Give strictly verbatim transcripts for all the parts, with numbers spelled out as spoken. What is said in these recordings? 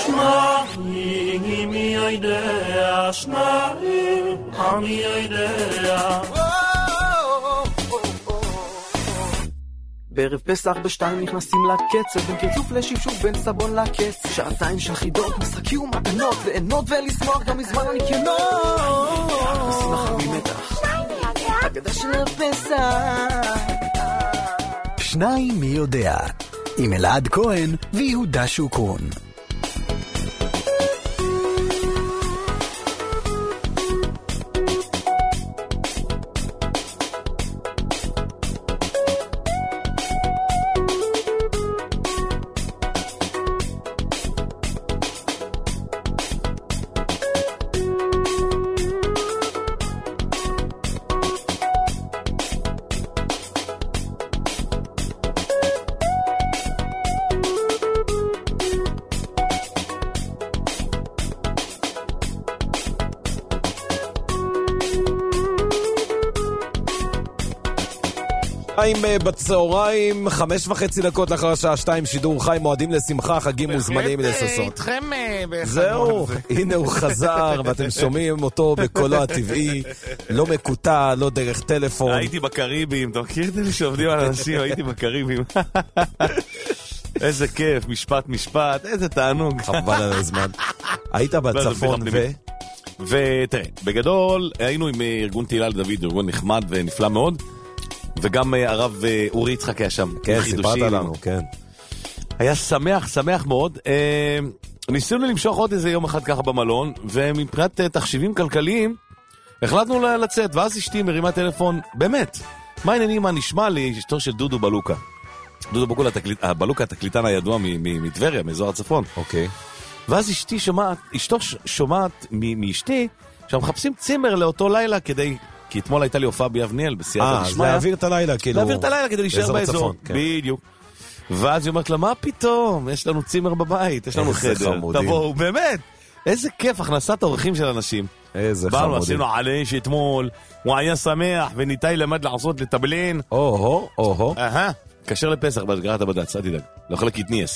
שניים, מי יודע, שניים, אני יודע. בערב פסח בשתיים נכנסים לקצב, בין קרצוף לשפשוף, בין סבון לקץ, שעתיים של חידות, משחקים ומתנות, ליהנות ולשמוח גם מזמן הניקיונות. עושים אחר ממתח אגדה של הפסח. שניים מי יודע, עם אלעד כהן ויהודה שוקרון. בצהריים, חמש וחצי דקות לאחר השעה שתיים, שידור חי, מועדים לשמחה, חגים מוזמנים לששון. איתכם זהו, הנה הוא חזר, ואתם שומעים אותו בקולו הטבעי, לא מקוטע, לא דרך טלפון. הייתי בקריבים, אתה מכיר את אלה שעובדים על אנשים, הייתי בקריבים. איזה כיף, משפט משפט, איזה תענוג. חבל על הזמן. היית בצפון ו... ותראה, בגדול היינו עם ארגון תהילה לדוד, ארגון נחמד ונפלא מאוד, וגם הרב אורי יצחק היה שם. כן, סיפרת לנו, כן. היה שמח, שמח מאוד. ניסינו למשוך עוד איזה יום אחד ככה במלון, ומבחינת תחשיבים כלכליים, החלטנו לצאת, ואז אשתי מרימה טלפון, באמת, מה העניינים, מה נשמע לי, אשתו של דודו בלוקה. דודו בלוקה, התקליטן הידוע מטבריה, מאזור הצפון. אוקיי. ואז אשתי שומעת, אשתו שומעת מאשתי, שמחפשים צימר לאותו לילה כדי... כי אתמול הייתה לי הופעה ביבניאל, בסייעתא דשמיא. אה, להעביר את הלילה, כאילו... להעביר את הלילה כדי להישאר באזור. בדיוק. ואז היא אומרת לה, מה פתאום? יש לנו צימר בבית, יש לנו חדר. תבואו, באמת. איזה כיף, הכנסת האורחים של אנשים. איזה חמודים. באנו, עשינו עליש אתמול, הוא היה שמח, וניתאי למד לעשות לטבלין. או-הו, או-הו. אהה, כשר לפסח, בגרעת הבד"ץ, אל תדאג. לא יכול לקטניאס.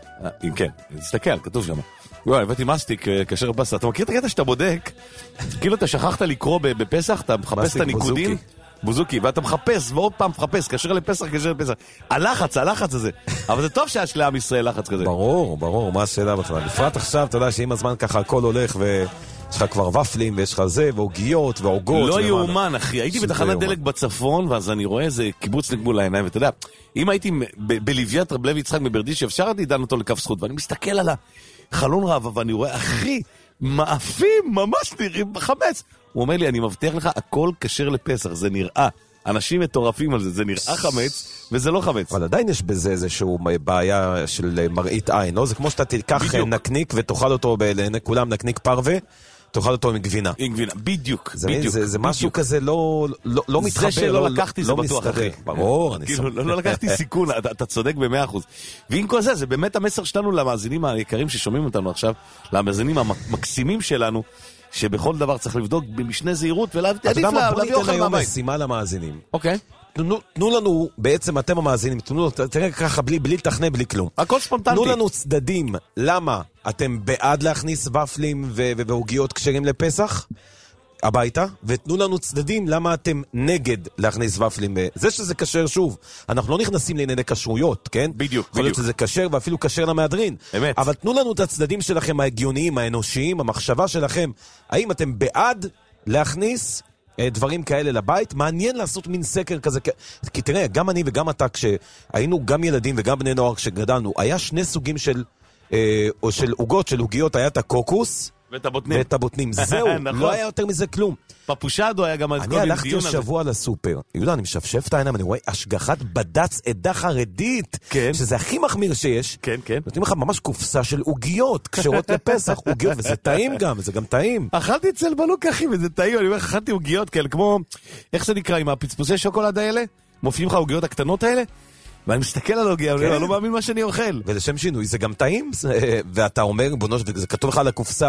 אם כן, תסתכל, כתוב שם. וואי, הבאתי מסטיק, כשר לפסח. אתה מכיר את הקטע שאתה בודק? כאילו אתה שכחת לקרוא בפסח, אתה מחפש את הניקודים. בוזוקי, ואתה מחפש, ועוד פעם מחפש, כשר לפסח, כשר לפסח. הלחץ, הלחץ הזה. אבל זה טוב שיש לעם ישראל לחץ כזה. ברור, ברור, מה השאלה בכלל? בפרט עכשיו, אתה יודע שעם הזמן ככה הכל הולך ויש לך כבר ופלים, ויש לך זה, ועוגיות, ועוגות. לא יאומן, אחי. הייתי בתחנת דלק בצפון, ואז אני רואה איזה קיבוץ נגמול לעיניים, ואתה יודע, אם הייתי בלוויית רב לוי יצחק מברדיש, אפשר לדן אותו לכף זכות, ואני מסתכל על החלון רב, ואני רואה, אחי, מאפים, ממש נראים בחמץ. הוא אומר לי, אני מבטיח לך, הכל כשר לפסח, זה נראה. אנשים מטורפים על זה, זה נראה חמץ, וזה לא חמץ. אבל עדיין יש בזה איזשהו בעיה של מראית עין, לא? זה כמו שאתה תיקח נקניק ותאכל אותו בעיני כולם, נקניק פרווה, תאכל אותו עם גבינה. עם גבינה, בדיוק, זה, בדיוק. זה, זה משהו כזה לא, לא, לא מתחבר. זה שלא לא, לקחתי, זה לא בטוח, מסתדר. אחי. ברור, אני כאילו, לא, לא לקחתי סיכון, אתה, אתה צודק במאה אחוז. ועם כל זה, זה באמת המסר שלנו למאזינים היקרים ששומעים אותנו עכשיו, למאזינים המקסימים שלנו, שבכל דבר צריך לבדוק במשנה זהירות, ולהביא אוכל מהבית. בוא ניתן היום משימה למאזינים. אוקיי. תנו, תנו לנו, בעצם אתם המאזינים, תנו, תראה ככה בלי, בלי לתכנן, בלי כלום. הכל ספונטנטי. תנו לנו צדדים, למה אתם בעד להכניס ופלים והוגיות כשרים לפסח הביתה, ותנו לנו צדדים למה אתם נגד להכניס ופלים. זה שזה כשר שוב, אנחנו לא נכנסים לענייני כשרויות, כן? בדיוק, יכול להיות בדיוק. שזה כשר ואפילו כשר למהדרין. אמת. אבל תנו לנו את הצדדים שלכם ההגיוניים, האנושיים, המחשבה שלכם. האם אתם בעד להכניס דברים כאלה לבית? מעניין לעשות מין סקר כזה, כי תראה, גם אני וגם אתה, כשהיינו גם ילדים וגם בני נוער כשגדלנו, היה שני סוגים של, אה, או של עוגות, של עוגיות, היה את הקוקוס, ואת הבוטנים. ואת הבוטנים. זהו, נכון. לא היה יותר מזה כלום. פפושדו היה גם... אני הלכתי השבוע לסופר, יהודה, אני משפשף את העיניים, אני רואה השגחת בד"ץ עדה חרדית, כן. שזה הכי מחמיר שיש. כן, כן. נותנים לך ממש קופסה של עוגיות, כשרות לפסח, עוגיות, וזה טעים גם, זה גם טעים. אכלתי אצל בלוק, אחי, וזה טעים, אני אומר, אכלתי עוגיות כאלה, כמו, איך זה נקרא, עם הפצפוצי שוקולד האלה? מופיעים לך העוגיות הקטנות האלה? ואני מסתכל על העוגיה, אני לא מאמין מה שאני אוכל. ולשם שינוי, זה גם טעים, ואתה אומר, בונו, זה כתוב לך על הקופסה,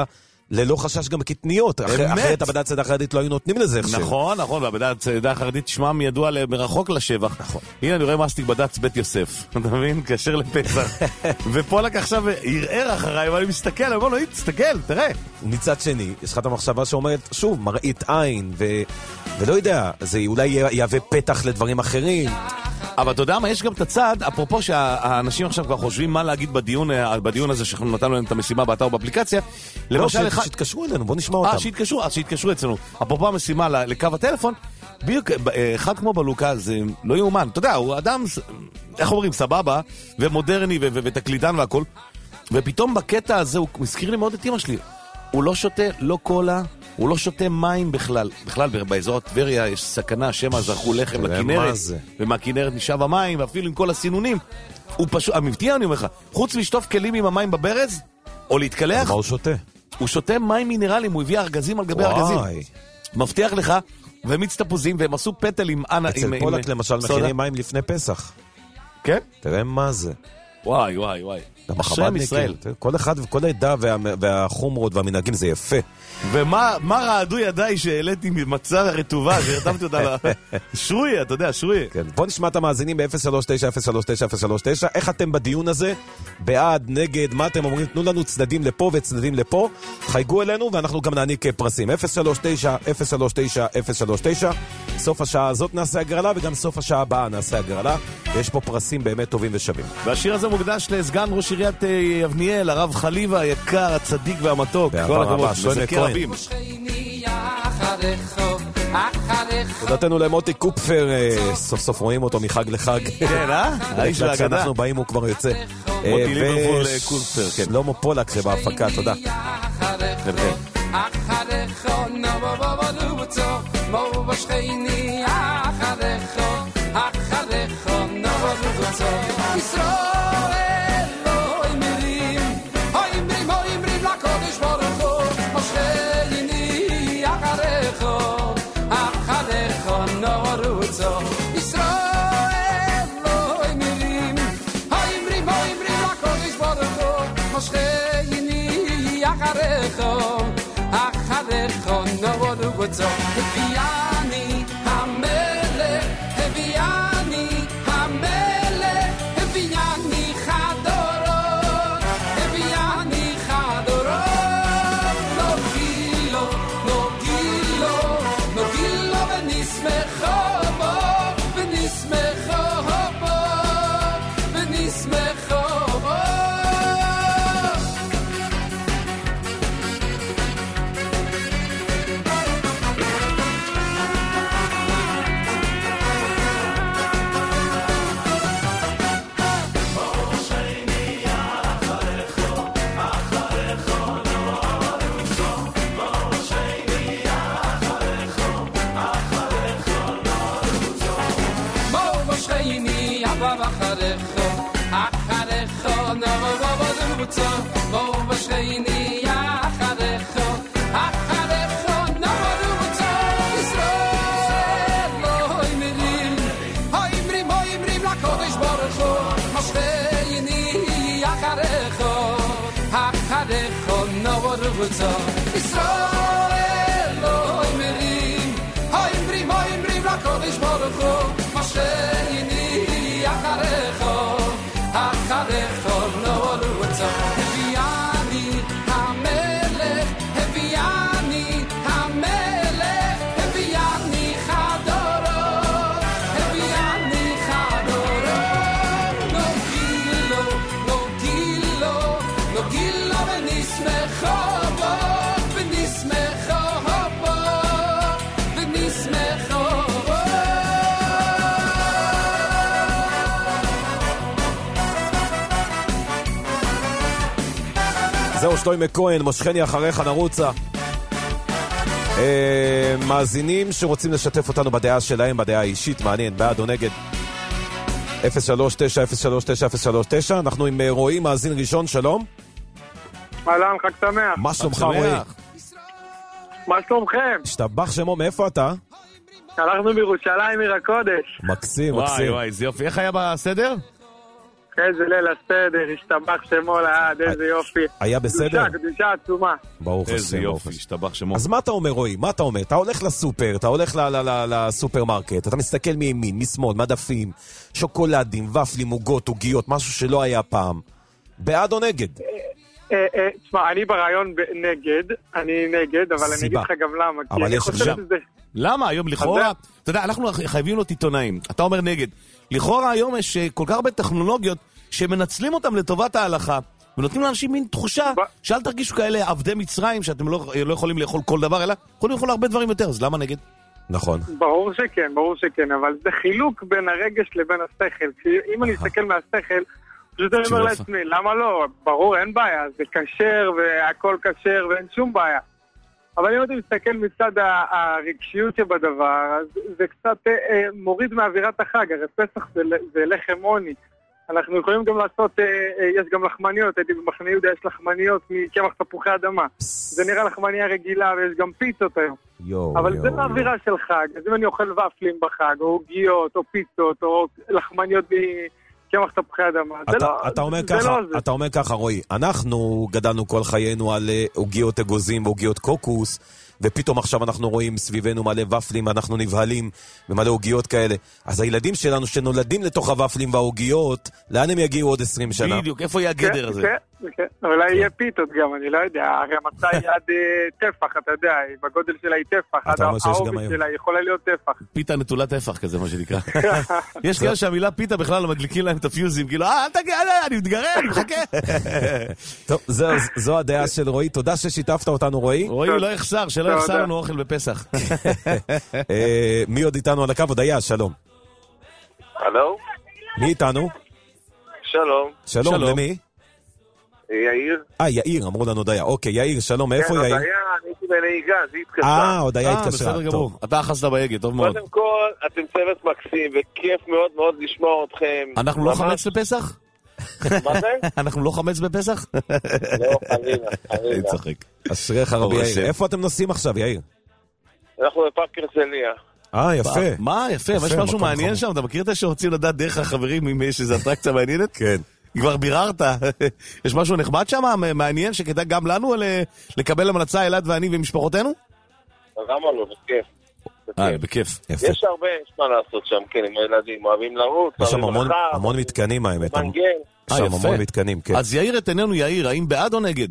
ללא חשש גם קטניות. אחרת הבד"ץ צעדה החרדית לא היו נותנים לזה עכשיו. נכון, נכון, והבד"ץ צעדה החרדית שמם ידוע מרחוק לשבח. נכון. הנה אני רואה מסטיק בד"ץ בית יוסף. אתה מבין? כאשר לפסח. ופולק עכשיו ירער אחריי, ואני מסתכל, אני אומר לו, תסתכל, תראה. מצד שני, יש לך את המחשבה שאומרת, שוב, מראית עין, ו... ולא יודע, זה אולי יהווה פתח לדברים אחרים. אבל אתה יודע מה, יש גם את הצד, אפרופו שהאנשים עכשיו כבר חושבים מה להגיד בדיון, בדיון הזה שאנחנו נתנו להם את המשימה באתר או באפליקציה. לא, שיתקשרו אלינו, בוא נשמע אותם. אה, שיתקשרו, אז שיתקשרו אצלנו. אפרופו המשימה לקו הטלפון, בדיוק, אחד כמו בלוקה, זה לא יאומן. אתה יודע, הוא אדם, איך אומרים, סבבה, ומודרני ותקלידן והכל, ופתאום בקטע הזה, הוא מזכיר לי מאוד את אמא שלי. הוא לא שותה, לא קולה, הוא לא שותה מים בכלל. בכלל, באזור הטבריה יש סכנה, שמא זרחו לחם לכנרת, ומהכנרת נשאב המים, ואפילו עם כל הסינונים. הוא פשוט, המבטיע אני אומר לך, חוץ לשטוף כלים עם המים בברז, או להתקלח, מה הוא שותה? הוא שותה מים מינרלים, הוא הביא ארגזים על גבי ארגזים. מבטיח לך, ומיץ תפוזים, והם עשו פטל עם אנה. אצל פולק למשל מכינים מים לפני פסח. כן? תראה מה זה. וואי, וואי, וואי. השם ישראל. כל אחד וכל העדה והחומרות והמנהגים זה יפה. ומה רעדו ידיי שהעליתי ממצה הרטובה, שהרתמתי אותה שרויה, אתה יודע, שרויה. בוא נשמע את המאזינים ב-אפס שלוש תשע אפס שלוש תשע אפס שלוש תשע. איך אתם בדיון הזה? בעד, נגד, מה אתם אומרים? תנו לנו צדדים לפה וצדדים לפה. חייגו אלינו ואנחנו גם נעניק פרסים. אפס שלוש תשע אפס שלוש תשע אפס שלוש תשע. סוף השעה הזאת נעשה הגרלה, וגם סוף השעה הבאה נעשה הגרלה. יש פה פרסים באמת טובים ושווים. והשיר הזה מוקדש לסגן ראש עיריית יבניאל, הרב חליבה, היקר, הצדיק והמתוק. כל הכבוד, שלמה כהן. תודתנו למוטי קופפר, סוף סוף רואים אותו מחג לחג. כן, אה? האיש להגדה. כשאנחנו באים הוא כבר יוצא. מוטי ליברפול קופפר, כן. שלמה פולק שבהפקה, תודה. הביאני המלך, הביאני המלך, הביאני חדורות, הביאני חדורות. לא גילו, לא גילו, לא גילו ונשמחו בו, ונשמחו בו, ונשמחו בו. ישראל לא ימרים, הימרים, הימרים לקודש ברוך הוא, מה שייני אחריך, אחריך לא רוצה. הביאני המלך, הביאני המלך, הביאני חדורות, הביאני חדורות. לא גילו, לא גילו, לא גילו ונשמחו. זהו, שלמה כהן, מושכני אחריך, נרוצה. אה, מאזינים שרוצים לשתף אותנו בדעה שלהם, בדעה האישית, מעניין, בעד או נגד. אפס שלוש תשע אפס שלוש תשע אפס שלוש תשע. אנחנו עם רועי, מאזין ראשון, שלום. אהלן, חג שמח. מה שלומך, רועי? מה שלומכם? השתבח שמו, מאיפה אתה? אנחנו בירושלים, עיר הקודש. מקסים, וואי, מקסים. וואי, זה יופי. איך היה בסדר? איזה ליל הסדר, השתבח שמו לעד, איזה יופי. היה בסדר? קדושה, קדושה עצומה. ברוך איזה השם, יופי, ברוך השם. השתבח שמו. אז מה אתה אומר, רועי? מה אתה אומר? אתה הולך לסופר, אתה הולך ל- ל- ל- לסופרמרקט, אתה מסתכל מימין, משמאל, מדפים, שוקולדים, ופלים, עוגות, עוגיות, משהו שלא היה פעם. בעד או נגד? תשמע, אני ברעיון נגד, אני נגד, אבל אני אגיד לך גם למה. אבל כי אני יש חושב שם. שזה... למה? היום לכאורה, אתה יודע, אנחנו חייבים להיות עיתונאים. אתה אומר נגד. לכאורה היום יש אה, כל כך הרבה טכנולוגיות שמנצלים אותם לטובת ההלכה, ונותנים לאנשים מין תחושה ב- שאל תרגישו כאלה עבדי מצרים, שאתם לא, לא יכולים לאכול כל דבר, אלא יכולים לאכול הרבה דברים יותר, אז למה נגד? נכון. ברור שכן, ברור שכן, אבל זה חילוק בין הרגש לבין השכל. כי אם אני אסתכל מהשכל, פשוט אני אומר לעצמי, למה לא? ברור, אין בעיה, זה כשר והכל כשר ואין שום בעיה. אבל אם אתה מסתכל מצד ה- הרגשיות שבדבר, אז זה קצת אה, מוריד מאווירת החג. הרי פסח זה, זה לחם עוני. אנחנו יכולים גם לעשות, אה, אה, יש גם לחמניות, הייתי במחנה יהודה, יש לחמניות מקמח תפוחי אדמה. זה נראה לחמניה רגילה ויש גם פיצות היום. יו, אבל יו, זה יו. באווירה של חג. אז אם אני אוכל ופלים בחג, או עוגיות, או פיצות, או לחמניות מקמח תפוחי אדמה, זה אתה, לא אתה אומר זה. ככה, לא זה. אתה אומר ככה, רועי, אנחנו גדלנו כל חיינו על אה, עוגיות אגוזים ועוגיות קוקוס, ופתאום עכשיו אנחנו רואים סביבנו מלא ופלים, אנחנו נבהלים במלא עוגיות כאלה. אז הילדים שלנו שנולדים לתוך הוופלים והעוגיות, לאן הם יגיעו עוד עשרים שנה? בדיוק, איפה יהיה הגדר הזה? כן, כן. אולי יהיה פיתות גם, אני לא יודע. הרי המצה היא עד אה, טפח, אתה יודע, היא בגודל שלה היא טפח. עד אומר שיש גם העובי היום. שלה היא יכולה להיות טפח. פיתה נטולת טפח כזה, מה שנקרא. יש כאלה שהמילה פיתה בכלל לא מדליקים להם את הפיוזים, כאילו, אה, אל תגיד, אני מתגרה, אני מחכה. טוב, זו, זו הדעה של רועי. תודה ששיתפת אותנו, רועי. רועי, לא יחסר, שלא תודה. יחסר לנו אוכל בפסח. אה, מי עוד איתנו על הקו? הודיה, שלום. הלו? מי איתנו? שלום. שלום, שלום. למי? יאיר? אה, יאיר, אמרו לנו הודיה. אוקיי, יאיר, שלום, מאיפה כן, יאיר? הודיה, אני הייתי בנהיגה, זה התקשרה. אה, הודיה אה, התקשרה. בסדר גמור. טוב. אתה אחזת בהגה, טוב מאוד. קודם כל, אתם צוות מקסים, וכיף מאוד מאוד לשמוע אתכם. אנחנו לא ממש- חמץ בפסח? מה זה? אנחנו לא חמץ בפסח? לא, חלילה, אני חלילה. צוחק. אשריך רבי ברוך יאיר. השם. איפה אתם נוסעים עכשיו, יאיר? אנחנו בפארק הרצליה. אה, יפה. מה, יפה, יפה, יש משהו מקום מעניין חמור. שם, אתה מכיר את שרוצים לדעת דרך החברים אם יש איזו אטרקציה מעניינת? כן. כבר ביררת. יש משהו נחמד שם, מעניין, שכדאי גם לנו ל- לקבל המלצה, אלעד ואני ומשפחותינו? למה לא? בכיף. אה, בכיף. יפה. יש הרבה, יש מה לעשות שם, כן, עם הילדים, אוהבים לרוץ, יש שם אוהבים המון- רחב, המון מתקנים, האמת. מנגן. יש אה, שם יפה. המון מתקנים, כן. אז יאיר את עינינו, יאיר, האם בעד או נגד?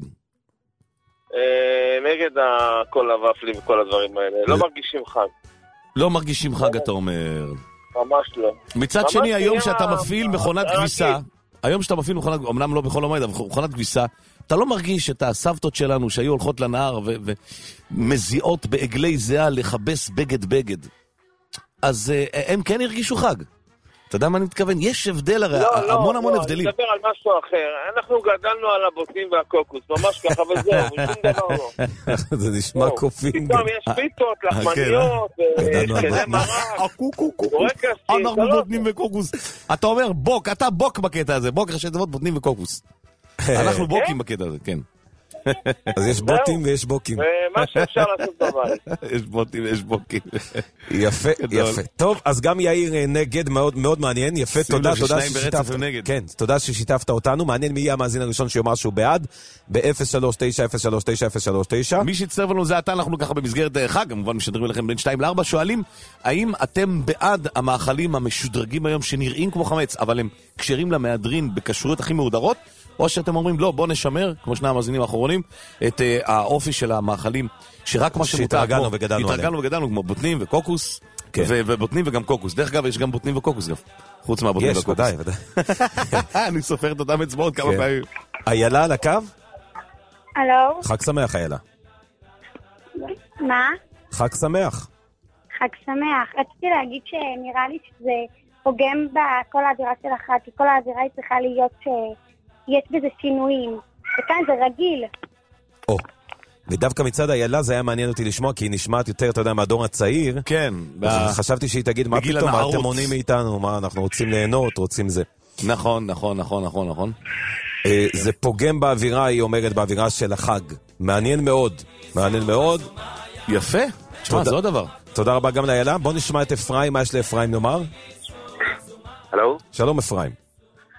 אה, נגד ה- כל הוואפלים וכל הדברים האלה. לא מרגישים חג. לא מרגישים חג, אתה אומר. ממש לא. מצד ממש שני, היום נהיה- שאתה מפעיל מכונת רגיל. כביסה, היום שאתה מפעיל מכונת, אמנם לא בכל המועד, אבל מכונת כביסה, אתה לא מרגיש את הסבתות שלנו שהיו הולכות לנהר ו- ומזיעות בעגלי זיעה לכבס בגד בגד. אז אה, הם כן הרגישו חג. אתה יודע מה אני מתכוון? יש הבדל הרי, לא, לא, המון המון לא, הבדלים. אני מדבר על משהו אחר. אנחנו גדלנו על הבוטנים והקוקוס, ממש ככה, וזהו, ושום דבר לא. זה נשמע לא. קופינג. פתאום יש פיתות, לחמניות, גדלנו על כזה בוטנים. מרק, קוקו, בורקסים, אנחנו אתה לא- בוטנים וקוקוס. אתה אומר בוק, אתה בוק בקטע הזה, בוק ראשי תיבות בוטנים וקוקוס. אנחנו בוקים בקטע הזה, כן. אז יש בוטים ויש בוקים. ומה שאפשר לעשות בבית. יש בוטים ויש בוקים. יפה, גדול. יפה. טוב, אז גם יאיר אה, נגד, מאוד מאוד מעניין. יפה, שים תודה, לב תודה ששניים ברצף ששיתפת. הם נגד. כן, תודה ששיתפת אותנו. מעניין מי יהיה המאזין הראשון שיאמר שהוא בעד, ב-אפס שלוש תשע אפס שלוש תשע אפס שלוש תשע. מי שהצטרף לנו זה עתה, אנחנו ככה במסגרת חג, כמובן משדרים לכם בין שתיים לארבע, שואלים, האם אתם בעד המאכלים המשודרגים היום שנראים כמו חמץ, אבל הם כשרים למהדרין בכשרויות הכי מהודרות, או שאתם אומרים, לא, בוא נשמר, כמו שני המאזינים האחרונים, את uh, האופי של המאכלים, שרק מה שמותר, שהתרגלנו כמו- וגדלנו עליהם. התרגלנו וגדלנו, כמו בוטנים וקוקוס, כן. ו- ובוטנים וגם קוקוס. דרך אגב, יש גם בוטנים וקוקוס, גם. חוץ מהבוטנים יש, והקוקוס. ודאי, ודאי. אני סופר את אותם אצבעות כמה כן. פעמים. איילה על הקו? הלו? חג שמח, איילה. מה? חג שמח. חג שמח. רציתי להגיד שנראה לי שזה פוגם בכל האווירה של החג, כי כל האווירה היא צריכה להיות שיש בזה שינויים. וכאן זה רגיל. או. ודווקא מצד איילה זה היה מעניין אותי לשמוע, כי היא נשמעת יותר, אתה יודע, מהדור הצעיר. כן. אז חשבתי שהיא תגיד, מה בגיל פתאום, מה הנערות. אתם מונעים מאיתנו? מה, אנחנו רוצים ליהנות, רוצים זה. נכון, נכון, נכון, נכון, נכון. אה, זה פוגם באווירה, היא אומרת, באווירה של החג. מעניין מאוד. מעניין מאוד. יפה. תשמע, תודה. זה עוד דבר. תודה רבה גם לאיילה. בוא נשמע את אפרים, מה יש לאפרים לומר? הלו? שלום אפרים.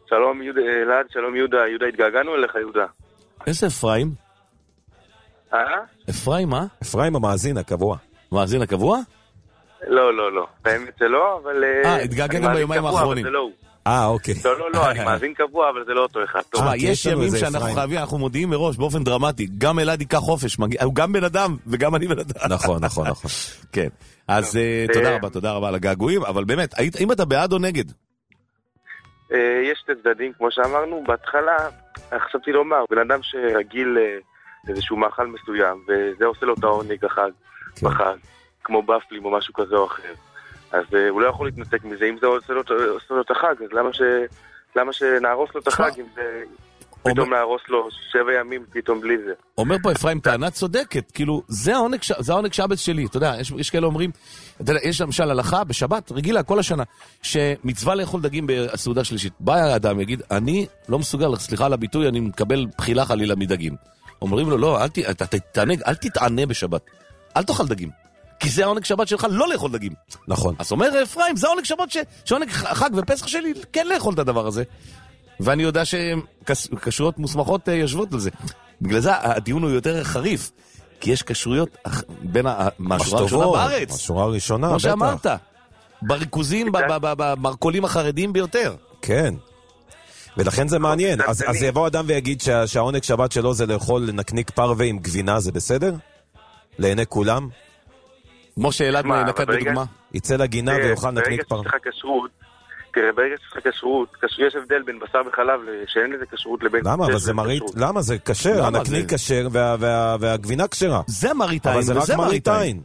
שלום יהודה, אלעד, שלום יהודה, יהודה, התגעגענו אליך יהודה. איזה אפרים? אה? אפרים, מה? אפרים המאזין הקבוע. מאזין הקבוע? לא, לא, לא. באמת זה לא, אבל... אה, התגעגע גם ביומיים האחרונים. אה, אוקיי. לא, לא, לא, אני מאזין קבוע, אבל זה לא אותו אחד. תשמע, יש ימים שאנחנו חייבים, אנחנו מודיעים מראש באופן דרמטי. גם אלעד ייקח חופש, הוא גם בן אדם וגם אני בן אדם. נכון, נכון, נכון. כן. אז תודה רבה, תודה רבה על הגעגועים, אבל באמת, האם אתה בעד או נגד? יש שתי צדדים, כמו שאמרנו, בהתחלה, חשבתי לומר, בן אדם שרגיל איזשהו מאכל מסוים, וזה עושה לו את העונג החג, בחג, כמו בפלים או משהו כזה או אחר. אז הוא לא יכול להתנתק מזה, אם זה עושה לו את החג, אז למה ש... למה שנהרוס לו את החג, אם זה פתאום להרוס לו שבע ימים פתאום בלי זה. אומר פה אפרים טענה צודקת, כאילו, זה העונג שבץ שלי, אתה יודע, יש כאלה אומרים, יש למשל הלכה בשבת, רגילה כל השנה, שמצווה לאכול דגים בסעודה שלישית. בא האדם, יגיד, אני לא מסוגל, סליחה על הביטוי, אני מקבל בחילה חלילה מדגים. אומרים לו, לא, אל תתענה בשבת, אל תאכל דגים. כי זה העונג שבת שלך לא לאכול דגים. נכון. אז אומר אפרים, זה העונג שבת, שעונג חג ופסח שלי כן לאכול את הדבר הזה. ואני יודע שקשרויות מוסמכות יושבות על זה. בגלל זה הדיון הוא יותר חריף, כי יש קשרויות בין מהשורה הראשונה בארץ. מהשורה הראשונה, בטח. כמו שאמרת, בריכוזים, במרקולים החרדים ביותר. כן. ולכן זה מעניין. אז יבוא אדם ויגיד שהעונג שבת שלו זה לאכול נקניק פרווה עם גבינה, זה בסדר? לעיני כולם? משה אלעד נקט בדוגמה. יצא לגינה ויוכל נקניק פרווה. ברגע שצריך כשרות, תראה, ברגע שצריך כשרות, יש הבדל בין בשר וחלב שאין לזה כשרות לבין... למה? אבל זה מרית, למה? זה כשר, הנקניק כשר והגבינה כשרה. זה מרית עין, אבל זה רק מרית עין.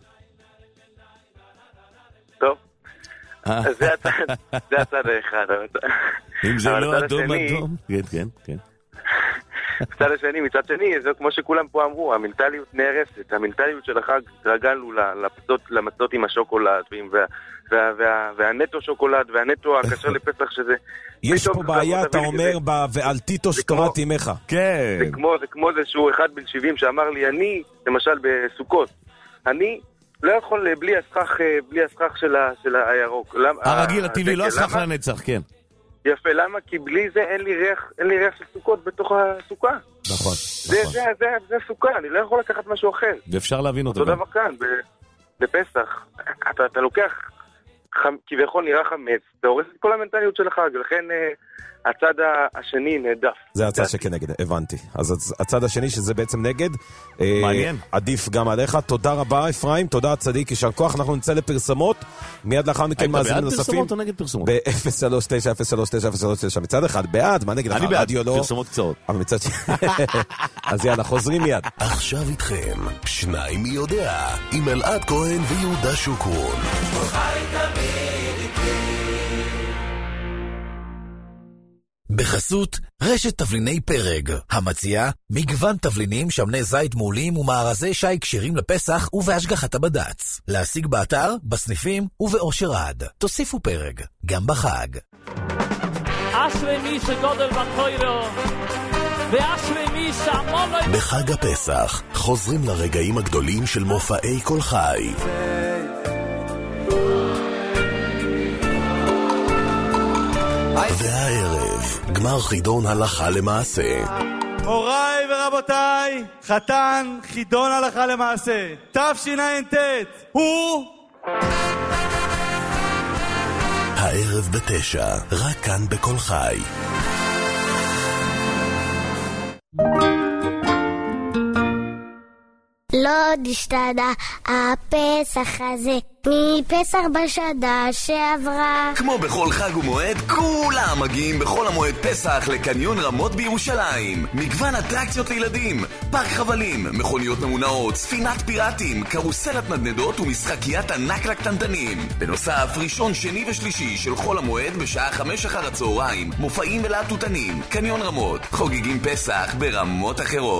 טוב. זה הצד האחד. אם זה לא אדום אדום. כן, כן, כן. מצד השני, מצד שני, זה כמו שכולם פה אמרו, המנטליות נהרסת, המנטליות של החג, התרגלנו למצות עם השוקולד, והנטו שוקולד, והנטו הקשר לפסח שזה... יש פה בעיה, אתה אומר, ועל טיטוש תורת אימך. כן. זה כמו איזשהו אחד בן שבעים שאמר לי, אני, למשל בסוכות, אני לא יכול בלי הסכך של הירוק. הרגיל, הטבעי, לא הסכך לנצח, כן. יפה, למה? כי בלי זה אין לי ריח, אין לי ריח של סוכות בתוך הסוכה. נכון, זה, נכון. זה, זה, זה סוכה, אני לא יכול לקחת משהו אחר. ואפשר להבין אותו. אותו דבר כאן, בפסח. אתה, אתה לוקח, כביכול נראה חמץ, אתה הורס את כל המנטליות של החג, ולכן הצד השני נעדף. זה הצד שכנגד, הבנתי. אז הצד השני שזה בעצם נגד. מעניין. עדיף גם עליך. תודה רבה, אפרים, תודה צדיק, יישר כוח. אנחנו נצא לפרסמות. מיד לאחר מכן מאזינים נוספים. היית בעד פרסומות או נגד פרסומות? ב-אפס שלוש תשע אפס שלוש תשע אפס שלוש תשע. מצד אחד, בעד, מה נגיד לך? אני בעד, פרסומות קצרות. אבל מצד שני. אז יאללה, חוזרים מיד. עכשיו איתכם, שניים מי יודע, עם אלעד כהן ויהודה שוקרון. בחסות רשת תבליני פרג, המציעה מגוון תבלינים, שמני זית מעולים ומארזי שי קשירים לפסח ובהשגחת הבד"ץ. להשיג באתר, בסניפים ובאושר עד. תוסיפו פרג, גם בחג. אשרי מי שגודל בתוירו, ואשרי מי שעמון... בחג הפסח חוזרים לרגעים הגדולים של מופעי כל חי. והערב, גמר חידון הלכה למעשה. מוריי ורבותיי, חתן חידון הלכה למעשה תשע"ט הוא הערב בתשע, רק כאן בכל חי. לא השתנה הפסח הזה מפסח בשנה שעברה. כמו בכל חג ומועד, כולם מגיעים בכל המועד פסח לקניון רמות בירושלים. מגוון אטרקציות לילדים, פארק חבלים, מכוניות ממונעות, ספינת פיראטים, קרוסלת נדנדות ומשחקיית ענק לקטנטנים. בנוסף, ראשון, שני ושלישי של חול המועד בשעה חמש אחר הצהריים, מופעים ולהטוטנים. קניון רמות, חוגגים פסח ברמות אחרות.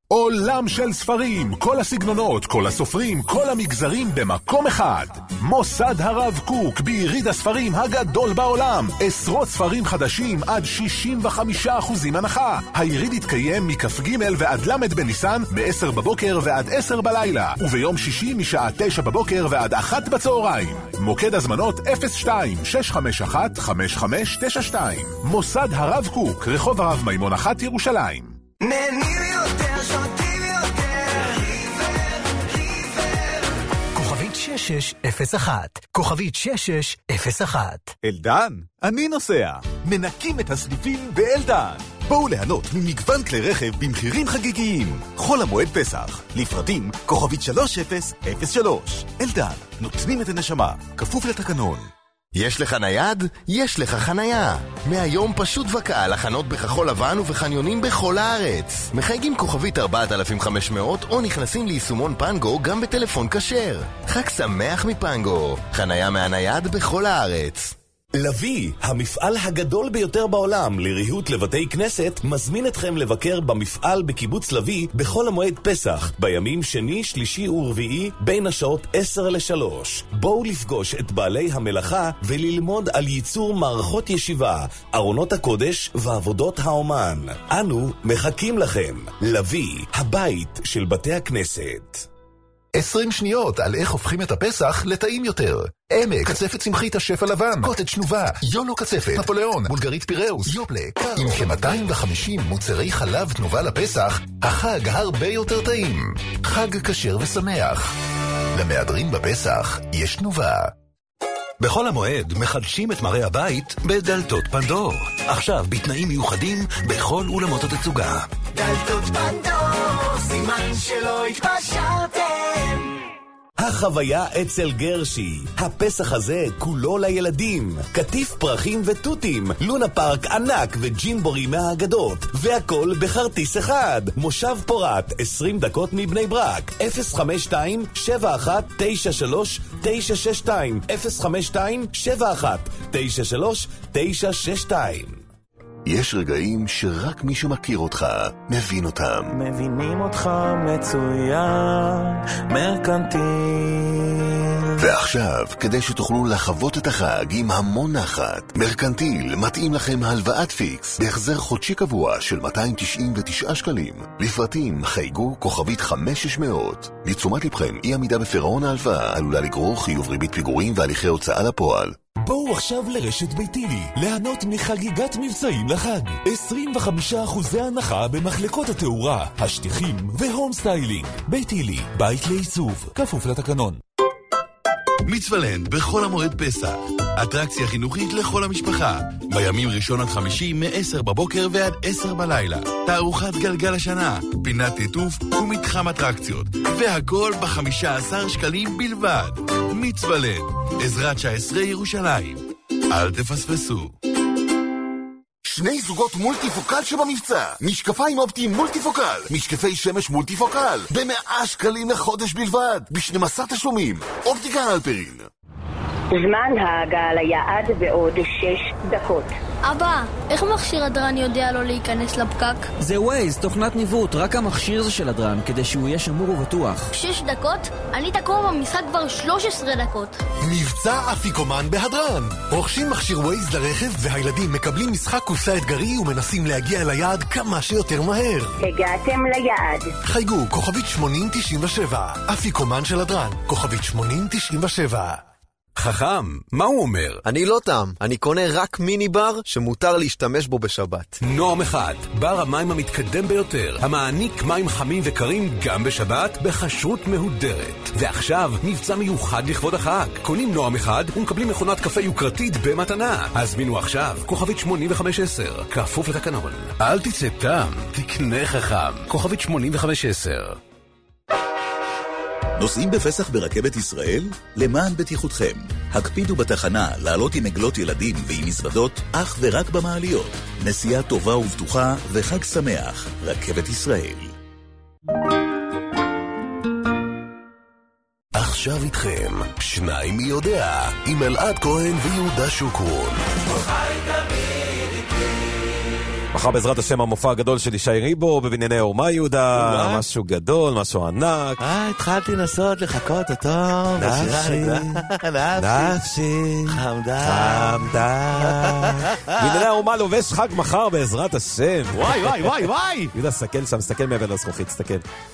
עולם של ספרים, כל הסגנונות, כל הסופרים, כל המגזרים במקום אחד. מוסד הרב קוק, ביריד הספרים הגדול בעולם. עשרות ספרים חדשים עד שישים וחמישה אחוזים הנחה. היריד יתקיים מכ"ג ועד למד בניסן מ-עשר בבוקר ועד עשר בלילה, וביום שישי משעה תשע בבוקר ועד אחת בצהריים. מוקד הזמנות אפס שתיים שש חמש אחת חמש חמש תשע שתיים. מוסד הרב קוק, רחוב הרב מימון אחת ירושלים. נהנים יותר, שותים יותר, ריבר, ריבר. כוכבית שש שש אפס אחת, כוכבית שש שש אפס אחת. אלדן, אני נוסע. מנקים את הסניפים באלדן. בואו ליהנות ממגוון כלי רכב במחירים חגיגיים. חול המועד פסח, לפרטים כוכבית שלוש אפס אפס שלוש. אלדן, נותנים את הנשמה, כפוף לתקנון. יש לך נייד? יש לך חנייה. מהיום פשוט וקל לחנות בכחול לבן ובחניונים בכל הארץ. מחייגים כוכבית ארבעת אלפים וחמש מאות או נכנסים ליישומון פנגו גם בטלפון כשר. חג שמח מפנגו. חנייה מהנייד בכל הארץ. לוי, המפעל הגדול ביותר בעולם לריהוט לבתי כנסת, מזמין אתכם לבקר במפעל בקיבוץ לוי בכל המועד פסח, בימים שני, שלישי ורביעי, בין השעות עשר לשלוש. בואו לפגוש את בעלי המלאכה וללמוד על ייצור מערכות ישיבה, ארונות הקודש ועבודות האומן. אנו מחכים לכם. לוי, הבית של בתי הכנסת. עשרים שניות על איך הופכים את הפסח לטעים יותר. עמק, קצפת צמחית השף הלבן, קוטג' שנובה, יונו קצפת, נפוליאון, בולגרית פיראוס, יופלה, קארו. עם כ-מאתיים וחמישים מוצרי חלב תנובה לפסח, החג הרבה יותר טעים. חג כשר ושמח. למהדרין בפסח יש תנובה. בכל המועד מחדשים את מראה הבית בדלתות פנדור. עכשיו בתנאים מיוחדים בכל אולמות התצוגה. דלתות פנדור, סימן שלא התפשרתם. החוויה אצל גרשי. הפסח הזה כולו לילדים. כתיף פרחים וטוטים, לונה פארק ענק וג'ימבורי מהאגדות, והכל בחרטיס אחד. מושב פורת, עשרים דקות מבני ברק. אפס חמש שתיים שבע אחת תשע שלוש תשע שש שתיים, אפס חמש שתיים שבע אחת תשע שלוש תשע שש שתיים. יש רגעים שרק מי שמכיר אותך מבין אותם. מבינים אותך מצוין, מרקנטיל. ועכשיו, כדי שתוכלו לחוות את החג עם המון נחת, מרקנטיל מתאים לכם הלוואת פיקס בהחזר חודשי קבוע של מאתיים תשעים ותשעה שקלים. לפרטים חייגו כוכבית חמש שש מאות. לתשומת לבכם, אי עמידה בפירעון ההלוואה עלולה לגרור חיוב ריבית פיגורים והליכי הוצאה לפועל. בואו עכשיו לרשת ביתילי, ליהנות מחגיגת מבצעים לחג. עשרים וחמישה אחוזי הנחה במחלקות התאורה, השטיחים והום סטיילינג. ביתילי, בית לעיצוב, כפוף לתקנון. מצוולנד בכל המועד פסח, אטרקציה חינוכית לכל המשפחה, בימים ראשון עד חמישי מ-עשר בבוקר ועד עשר בלילה, תערוכת גלגל השנה, פינת ליטוף ומתחם אטרקציות, והכל ב-חמישה עשר שקלים בלבד. מצוולנד, עזרת תשע עשרה ירושלים, אל תפספסו. שני זוגות מולטיפוקל שבמבצע. משקפיים אופטיים מולטיפוקל, משקפי שמש מולטיפוקל, ב-מאה שקלים לחודש בלבד, ב-שנים עשר תשלומים. אופטיקה אלפרין. זמן ההגעה ליעד בעוד שש דקות. אבא, איך מכשיר הדרן יודע לא להיכנס לפקק? זה ווייז, תוכנת ניווט, רק המכשיר זה של הדרן, כדי שהוא יהיה שמור ובטוח. שש דקות? אני תקוע במשחק כבר שלוש עשרה דקות. מבצע אפיקומן בהדרן. רוכשים מכשיר ווייז לרכב והילדים מקבלים משחק קופסה אתגרי ומנסים להגיע ליעד כמה שיותר מהר. הגעתם ליעד. חייגו, כוכבית שמונים תשעים ושבע. אפיקומן של הדרן, כוכבית שמונים תשעים ושבע. חכם, מה הוא אומר? אני לא טעם, אני קונה רק מיני בר שמותר להשתמש בו בשבת. נועם אחד, בר המים המתקדם ביותר, המעניק מים חמים וקרים גם בשבת בחשרות מהודרת. ועכשיו מבצע מיוחד לכבוד החג. קונים נועם אחד ומקבלים מכונת קפה יוקרתית במתנה. הזמינו עכשיו, כוכבית שמונים וחמש עשר, כפוף לתקנון. אל תצא טעם, תקנה חכם. כוכבית שמונים וחמש עשר. נוסעים בפסח ברכבת ישראל? למען בטיחותכם. הקפידו בתחנה לעלות עם עגלות ילדים ועם מזוודות אך ורק במעליות. נסיעה טובה ובטוחה וחג שמח. רכבת ישראל. עכשיו איתכם, שניים מי יודע, עם אלעד כהן ויהודה שוקרון. חי תמיד איתי מחר בעזרת השם המופע הגדול של ישי ריבו בבנייני אומה יהודה, משהו גדול, משהו ענק. אה, התחלתי לנסות לחכות אותו. נפשי, נפשי, חמדה, חמדה. בנייני האומה לובש חג מחר בעזרת השם. וואי, וואי, וואי, וואי. יהודה, סתכל שם, סתכל מעבר לזכוכית, סתכל.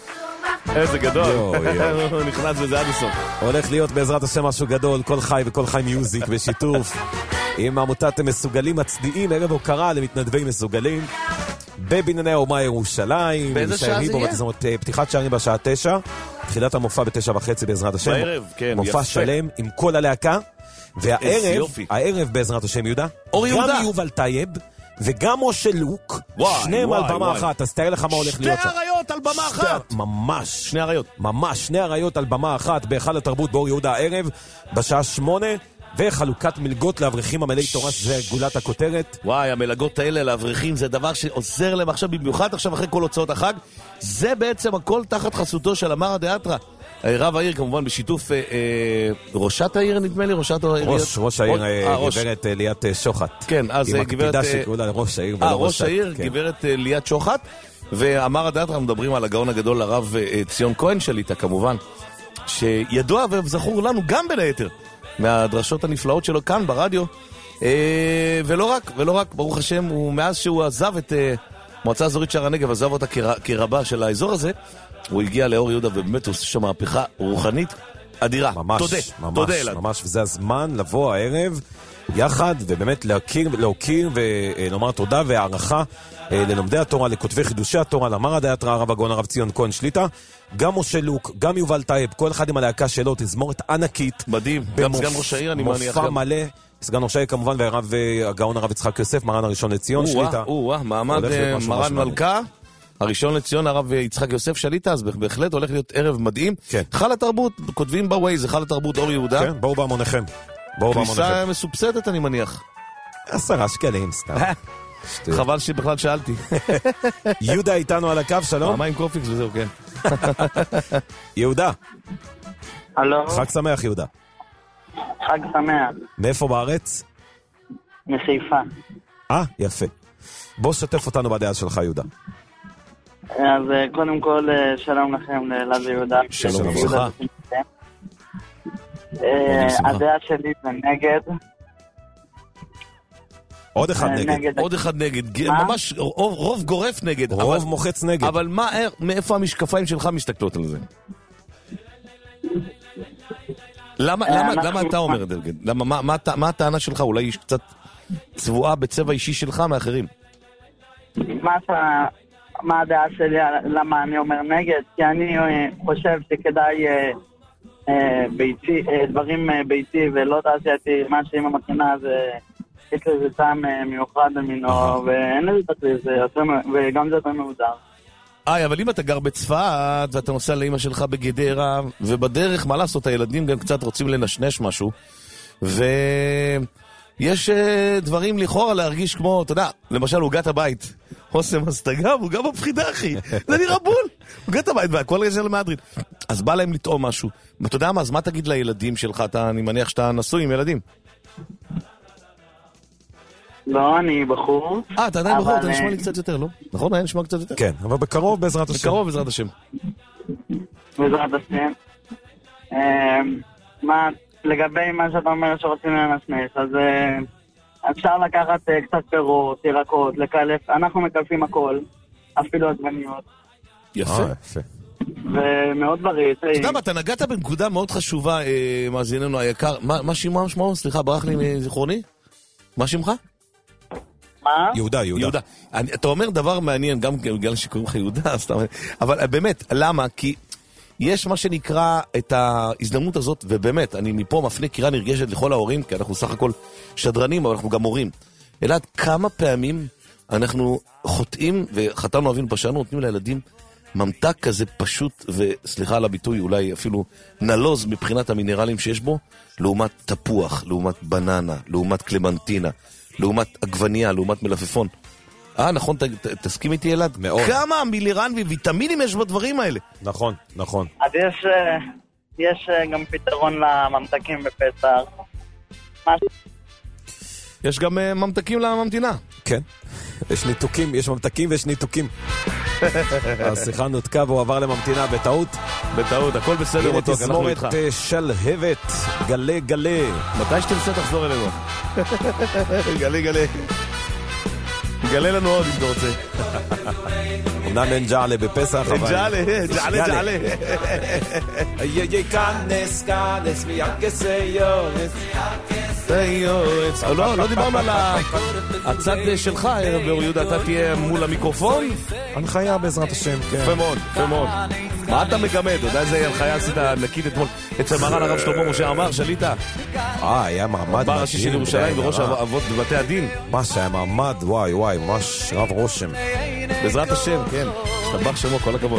איזה גדול. הוא נכנס בזה עד הסוף. הולך להיות בעזרת השם משהו גדול, כל חי וכל חי מיוזיק בשיתוף עם עמותת מסוגלים מצדיעים, ערב הוקרה למתנדבי מסוגלים בבנייני האומה ירושלים. באיזה שעה זה יהיה? זאת, פתיחת שערים בשעה תשע, תחילת המופע בתשע וחצי בעזרת השם. בערב, כן, מופע יפה. שלם עם כל הלהקה. והערב, הערב בעזרת השם יהודה, אור יהודה. גם יובל טייב וגם משה לוק, שניהם על במה אחת, אז תאר לך מה הולך להיות שם. שתי אריות על במה אחת. ממש. שני אריות. ממש, שני אריות על במה אחת בהיכל התרבות באור יהודה הערב, בשעה שמונה, וחלוקת מלגות לאברכים עמלי תורה, שזה גולת הכותרת. וואי, המלגות האלה לאברכים זה דבר שעוזר להם עכשיו במיוחד, עכשיו אחרי כל הוצאות החג. זה בעצם הכל תחת חסותו של אמרה דאתרא. רב העיר כמובן בשיתוף אה, אה, ראשת העיר נדמה לי, ראשת העיר. ראש, ראש העיר אה, ראש... גברת אה, ליאת אה, שוחט. כן, אז עם גברת... הקפידה שקורא לה ראש העיר. אה, ראש העיר, כן. גברת אה, ליאת שוחט. ואמרה דאתרא מדברים על הגאון הגדול הרב אה, ציון כהן שליטה כמובן, שידוע וזכור לנו גם בין היתר מהדרשות הנפלאות שלו כאן ברדיו. אה, ולא רק, ולא רק, ברוך השם, הוא, מאז שהוא עזב את אה, מועצה אזורית שער הנגב, עזב אותה כר, כרבה של האזור הזה, הוא הגיע לאור יהודה ובאמת הוא עושה שם מהפכה רוחנית אדירה. ממש, תודה, ממש, תודה אלעד. ממש, וזה הזמן לבוא הערב יחד ובאמת להכיר, להוקיר ולומר תודה והערכה ללומדי התורה, לכותבי חידושי התורה, לאמרה דאתרא הרב הגאון הרב ציון כהן שליטה, גם משה לוק, גם יובל טייב, כל אחד עם הלהקה שלו, תזמורת ענקית. מדהים, גם סגן ראש העיר אני מניח. מופע מלא, סגן ראש העיר כמובן, והרב הגאון הרב יצחק יוסף, מרן הראשון לציון שליטה. או, או, מעמד מרן מלכה. הראשון לציון, הרב יצחק יוסף שליטה, אז בהחלט הולך להיות ערב מדהים. כן. חל התרבות, כותבים בווייז, זה חל התרבות אור יהודה. כן, בואו בהמוניכם. בואו בהמוניכם. כניסה מסובסדת אני מניח. עשרה שקלים סתם. חבל שבכלל שאלתי. יהודה איתנו על הקו, שלום. מה עם קופיקס וזהו, כן. יהודה. הלו. חג שמח יהודה. חג שמח. מאיפה בארץ? מחיפה. אה, יפה. בוא שתף אותנו בדעה שלך יהודה. אז קודם כל שלום לכם לאלעד ויהודה. שלום וברכה. הדעה שלי זה נגד. עוד אחד נגד. עוד אחד נגד. ממש רוב גורף נגד. רוב מוחץ נגד. אבל מאיפה המשקפיים שלך מסתכלות על זה? למה אתה אומר את זה? מה הטענה שלך? אולי יש קצת צבועה בצבע אישי שלך מאחרים. מה הדעה שלי, למה אני אומר נגד? כי אני חושב שכדאי ביתי, דברים ביתי ולא תעשייתי, מה שאמא מכינה זה יש לזה טעם מיוחד במינו, ואין לזה תקליט, וגם זה יותר מהודר. איי, אבל אם אתה גר בצפת ואתה נוסע לאמא שלך בגדרה, ובדרך, מה לעשות, הילדים גם קצת רוצים לנשנש משהו, ויש דברים לכאורה להרגיש כמו, אתה יודע, למשל עוגת הבית, אוסם הסתגר, הוא גם מפחידה אחי, זה נראה בול, עוגת הבית, והכל גזר למדריד. אז בא להם לטעום משהו, ואתה יודע מה, אז מה תגיד לילדים שלך, אתה, אני מניח שאתה נשוי עם ילדים. לא, אני בחור. אה, אתה עדיין בחור, אתה נשמע לי קצת יותר, לא? נכון, היה נשמע קצת יותר? כן, אבל בקרוב בעזרת השם. בקרוב בעזרת השם. בעזרת השם. מה, לגבי מה שאתה אומר שרוצים לנסנס, אז אפשר לקחת קצת פירות, ירקות, לקלף, אנחנו מקלפים הכל, אפילו עגבניות. יפה. ומאוד בריא. אתה יודע מה, אתה נגעת בנקודה מאוד חשובה, מאזיננו היקר. מה שמוע שמו? סליחה, ברח לי מזיכרוני? מה שמך? מה? יהודה, יהודה. יהודה. אני, אתה אומר דבר מעניין, גם בגלל שקוראים לך יהודה, אבל באמת, למה? כי יש מה שנקרא את ההזדמנות הזאת, ובאמת, אני מפה מפנה קירה נרגשת לכל ההורים, כי אנחנו סך הכל שדרנים, אבל אנחנו גם הורים. אלעד, כמה פעמים אנחנו חוטאים, וחטאנו אבינו פשענו, נותנים לילדים ממתק כזה פשוט, וסליחה על הביטוי, אולי אפילו נלוז מבחינת המינרלים שיש בו, לעומת תפוח, לעומת בננה, לעומת קלמנטינה, לעומת עגבניה, לעומת מלפפון. אה, נכון, ת, ת, תסכים איתי אלעד? מאוד. כמה מילירן וויטמינים יש בדברים האלה? נכון, נכון. אז יש, יש גם פתרון לממתקים בפסח. יש גם uh, ממתקים לממתינה. כן, יש ניתוקים, יש ממתקים ויש ניתוקים. השיחה נותקה והוא עבר לממתינה בטעות. בטעות, הכל בסדר. הנה תזמורת שלהבת, גלה גלה. מתי שתרצה תחזור אלינו. גלה גלה. גלה לנו עוד אם אתה רוצה. אמנם אין ג'עלה בפסח, אבל... ג'עלה, ג'עלה, ג'עלה. איי איי כנס, כנס, מייקסיונס. לא, לא דיברנו על הצד שלך, באור יהודה, אתה תהיה מול המיקרופון? הנחיה בעזרת השם, כן. יפה מאוד, יפה מאוד. מה אתה מגמד? אתה יודע איזה הנחיה עשית נקית אתמול אצל מרן הרב שלמה משה עמאר, שליטה? אה, היה מעמד בר ראשי של ירושלים וראש אבות בבתי הדין. מה שהיה מעמד, וואי וואי, ממש רב רושם. בעזרת השם, כן. שתבח שמו, כל הכבוד.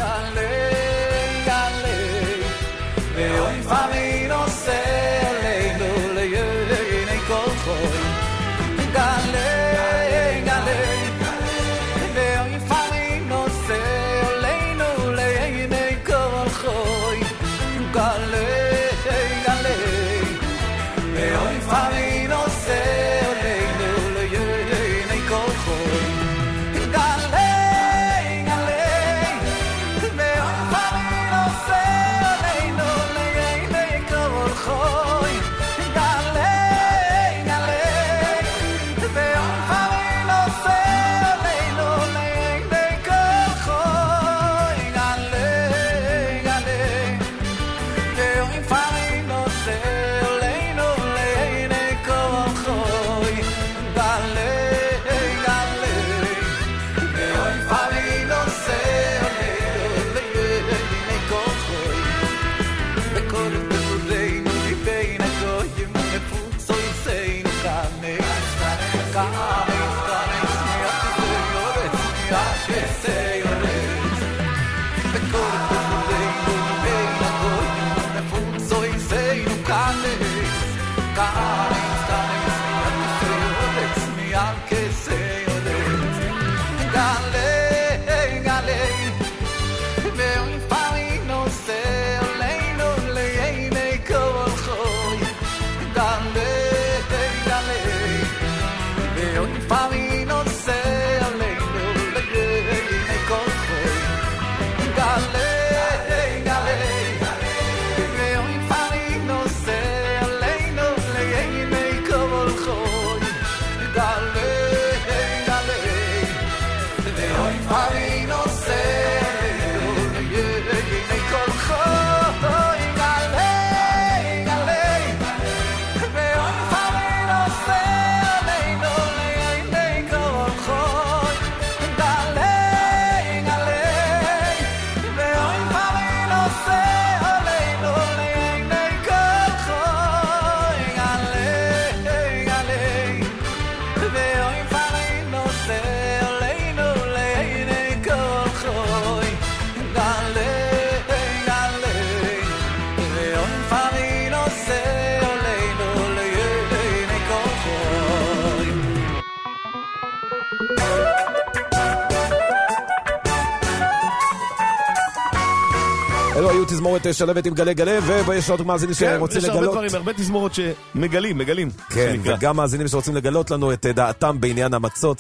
אלו היו תזמורת שלבת עם גלי גלי, ויש עוד מאזינים שרוצים לגלות. יש הרבה דברים, הרבה תזמורות שמגלים, מגלים. כן, וגם מאזינים שרוצים לגלות לנו את דעתם בעניין המצות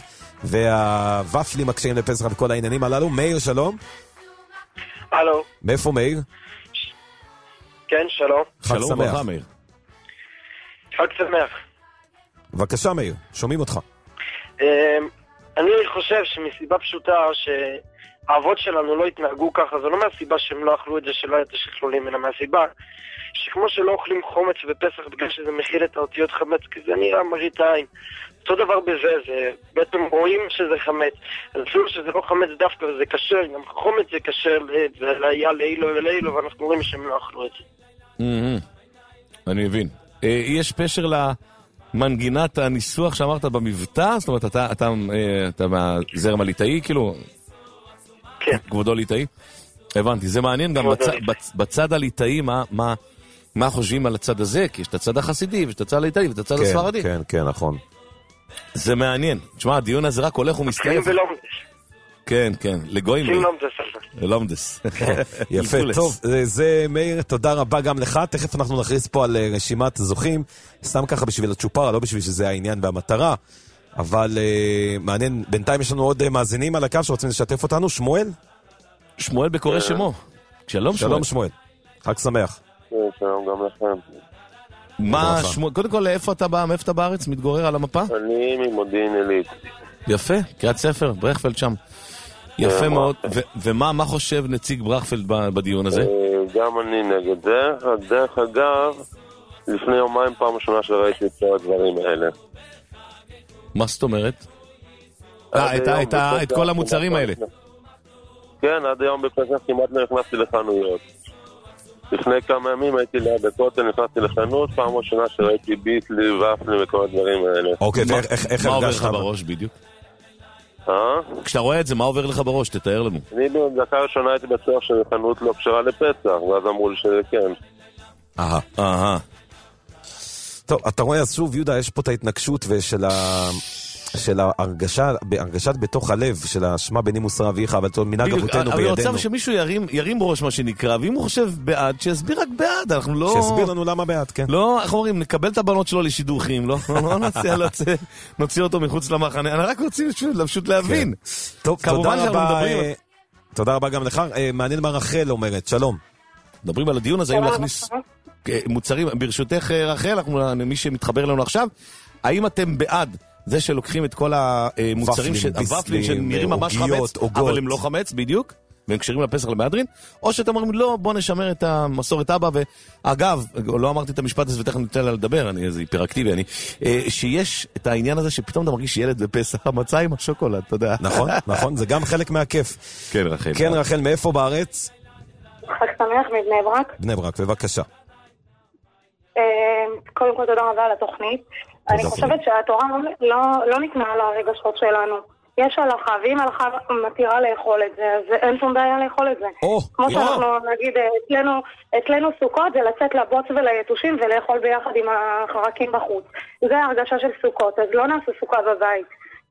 והוופלים הקשיים לפסח וכל העניינים הללו. מאיר, שלום. הלו. מאיפה מאיר? כן, שלום. חג שמח. חג שמח. בבקשה מאיר, שומעים אותך. אני חושב שמסיבה פשוטה שהאבות שלנו לא התנהגו ככה, זה לא מהסיבה שהם לא אכלו את זה שלא היה את השכלולים, אלא מהסיבה שכמו שלא אוכלים חומץ בפסח בגלל שזה מכיל את האותיות חמץ, כי זה נראה מראית עין. אותו דבר בזה, זה בעצם רואים שזה חמץ, אפילו שזה לא חמץ דווקא וזה קשר, גם חומץ זה קשר, זה היה לאילו ולאילו, ואנחנו רואים שהם לא אכלו את זה. אני מבין. יש פשר למנגינת הניסוח שאמרת במבטא? זאת אומרת, אתה, אתה, אתה מהזרם הליטאי, כאילו? כן. כבודו ליטאי? הבנתי, זה מעניין גם בצ... בצ... בצד הליטאי, מה, מה, מה חושבים על הצד הזה? כי יש את הצד החסידי, ויש את הצד הליטאי, ואת הצד כן, הספרדי. כן, כן, נכון. זה מעניין. תשמע, הדיון הזה רק הולך ומסתעף. שים ולומדס. כן, כן, לגויים. שים לומדס. לומדס. יפה, טוב, זה מאיר, תודה רבה גם לך. תכף אנחנו נכריז פה על רשימת זוכים, סתם ככה בשביל הצ'ופרה, לא בשביל שזה העניין והמטרה, אבל מעניין, בינתיים יש לנו עוד מאזינים על הקו שרוצים לשתף אותנו. שמואל? שמואל בקורא שמו. שלום שמואל. שלום שמואל, חג שמח. שלום גם לכם. מה, שמואל, קודם כל, איפה אתה בא, מאיפה אתה בארץ, מתגורר על המפה? אני ממודיעין עילית. יפה, קריית ספר, ברכפלד שם. יפה מאוד. ומה מה חושב נציג ברכפלד בדיון הזה? גם אני נגד זה. דרך אגב, לפני יומיים פעם ראשונה שראיתי את כל הדברים האלה. מה זאת אומרת? את כל המוצרים האלה. כן, עד היום בפסח כמעט לא נכנסתי לחנויות. לפני כמה ימים הייתי ליד הכותל, נכנסתי לחנות, פעם ראשונה שראיתי ביטלי ופלי וכל הדברים האלה. אוקיי, ואיך מה עובר לך בראש בדיוק? אה? כשאתה רואה את זה, מה עובר לך בראש? תתאר לנו. אני בדקה ראשונה הייתי בצורך של חנות לא קשרה לפסח, ואז אמרו לי שזה כן. אהה, אהה. טוב, אתה רואה, אז שוב, יהודה, יש פה את ההתנגשות ושל ה... של ההרגשה, הרגשת בתוך הלב, של האשמה בני מוסר אביך, אבל זאת מנהג אבותינו בידינו. אבל אני רוצה שמישהו ירים, ירים בראש מה שנקרא, ואם הוא חושב בעד, שיסביר רק בעד, אנחנו לא... שיסביר לנו למה בעד, כן. לא, איך אומרים, נקבל את הבנות שלו לשידוכים, לא, לא נציע, נוציא, נוציא אותו מחוץ למחנה, אני רק רוצים פשוט להבין. טוב, תודה רבה, תודה רבה גם לך, מעניין מה רחל אומרת, שלום. מדברים על הדיון הזה, האם להכניס מוצרים, ברשותך רחל, מי שמתחבר לנו עכשיו, האם אתם בעד זה שלוקחים את כל המוצרים, הוואפלים שנראים ממש חמץ, אבל הם לא חמץ, בדיוק, והם קשרים לפסח למהדרין, או שאתם אומרים, לא, בוא נשמר את המסורת אבא, ואגב, לא אמרתי את המשפט הזה, ותכף ניתן לה לדבר, אני איזה היפראקטיבי, אני, שיש את העניין הזה שפתאום אתה מרגיש ילד בפסח, המצה עם השוקולד, אתה יודע. נכון, נכון, זה גם חלק מהכיף. כן, רחל. כן, רחל, מאיפה בארץ? חג שמח מבני ברק. בני ברק, בבקשה. קודם כל, תודה רבה על התוכנית. אני חושבת שהתורה לא, לא ניתנה על הרגשות שלנו. יש הלכה, ואם הלכה מתירה לאכול את זה, אז אין שום בעיה לאכול את זה. כמו שאנחנו נגיד, אצלנו, אצלנו סוכות זה לצאת לבוץ וליתושים ולאכול ביחד עם החרקים בחוץ. זה הרגשה של סוכות, אז לא נעשה סוכה בבית.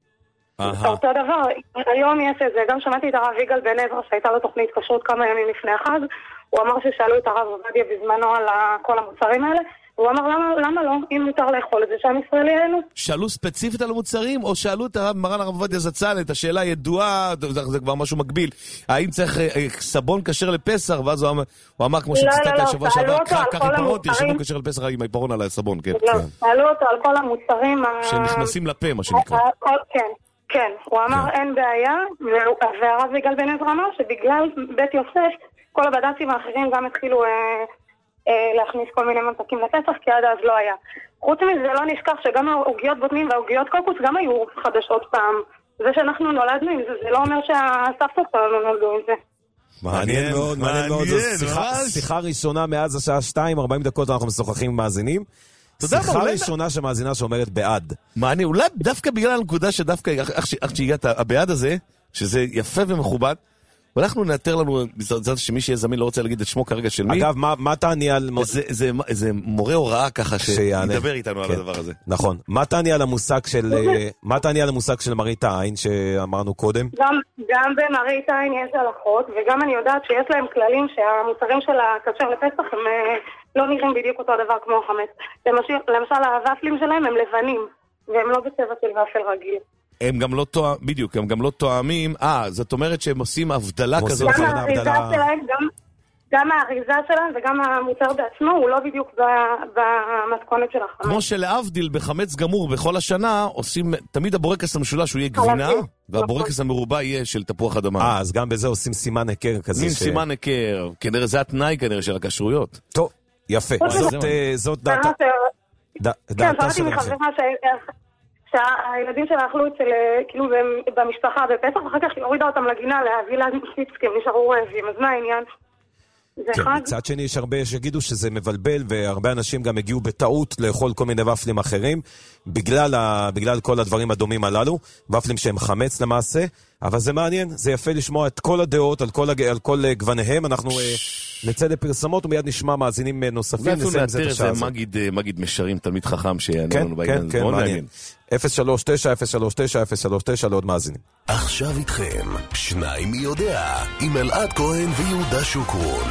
אותו דבר, היום יש את זה, גם שמעתי את הרב יגאל בן עזרא שהייתה לו תוכנית כשרות כמה ימים לפני החג, הוא אמר ששאלו את הרב עובדיה בזמנו על כל המוצרים האלה, הוא אמר, למה, למה לא? אם מותר לאכול את זה, שהעם ישראלי האלו. שאלו ספציפית על המוצרים, או שאלו את הרב מרן הרב עובדיה זצ"ל, את השאלה הידועה, זה כבר משהו מקביל, האם צריך סבון כשר לפסח, ואז הוא אמר, הוא אמר כמו שציטטת השבוע שעבר, כך עיפרון, תרשמו כשר לפסח עם עיפרון על הסבון, כן. לא, שאלו אותו על כל המוצרים שנכנסים לפה, מה שנקרא. כן, כן, הוא אמר אין בעיה, והרב יגאל בן עזרא אמר שבגלל בית יוסף, כל הבד"צים האחרים גם התחילו להכניס כל מיני ממתקים לפסח, כי עד אז לא היה. חוץ מזה לא נשכח שגם העוגיות בוטנים והעוגיות קוקוס גם היו חדשות פעם. זה שאנחנו נולדנו עם זה, זה לא אומר שהסבתות שלנו נולדו עם זה. מעניין מאוד, מעניין מאוד. שיחה ראשונה מאז השעה שתיים, ארבעים דקות אנחנו משוחחים עם מאזינים. שיחה ראשונה שמאזינה שאומרת בעד. מעניין, אולי דווקא בגלל הנקודה שדווקא, איך שהגעת, הבעד הזה, שזה יפה ומכובד, ואנחנו נאתר לנו, בזאת שמי שיהיה זמין לא רוצה להגיד את שמו כרגע של מי. אגב, מה תעני על... איזה מורה הוראה ככה שידבר איתנו על הדבר הזה. נכון. מה תעני על המושג של... מה תעני על המושג של מראית העין שאמרנו קודם? גם במראית העין יש הלכות, וגם אני יודעת שיש להם כללים שהמוצרים של הכשר לפסח הם לא נראים בדיוק אותו דבר כמו חמץ. למשל, הוואפלים שלהם הם לבנים, והם לא בצבע של ואפל רגיל. הם גם לא תואמים, בדיוק, הם גם לא תואמים, אה, זאת אומרת שהם עושים הבדלה כזאת. גם האריזה שלהם, גם האריזה שלהם וגם המוצר בעצמו, הוא לא בדיוק במתכונת של החמץ. כמו שלהבדיל בחמץ גמור בכל השנה, עושים, תמיד הבורקס המשולש הוא יהיה גבינה, והבורקס המרובע יהיה של תפוח אדמה. אה, אז גם בזה עושים סימן היכר כזה. מין סימן היכר, כנראה זה התנאי כנראה של הכשרויות. טוב, יפה, זאת דעתה. כן, שמעתי מחברה שהילדים שלה אכלו אצל, כאילו, במשפחה בפסח, ואחר כך הורידה אותם לגינה להביא להם פיצקים, נשארו רעבים, אז מה העניין? כן, מצד שני יש הרבה שיגידו שזה מבלבל, והרבה אנשים גם הגיעו בטעות לאכול כל מיני ופלים אחרים, בגלל, ה, בגלל כל הדברים הדומים הללו, ופלים שהם חמץ למעשה, אבל זה מעניין, זה יפה לשמוע את כל הדעות, על כל, על כל גווניהם, אנחנו נצא לפרסמות ומיד נשמע מאזינים נוספים. ואפילו נאתר איזה מגיד משרים, תלמיד חכם שיענה לנו בעניין. כן, כן, מעניין. אפס שלוש תשע אפס שלוש תשע אפס שלוש תשע לעוד מאזינים. עכשיו איתכם, שניים מי יודע, עם אלעד כהן ויהודה שוקרון.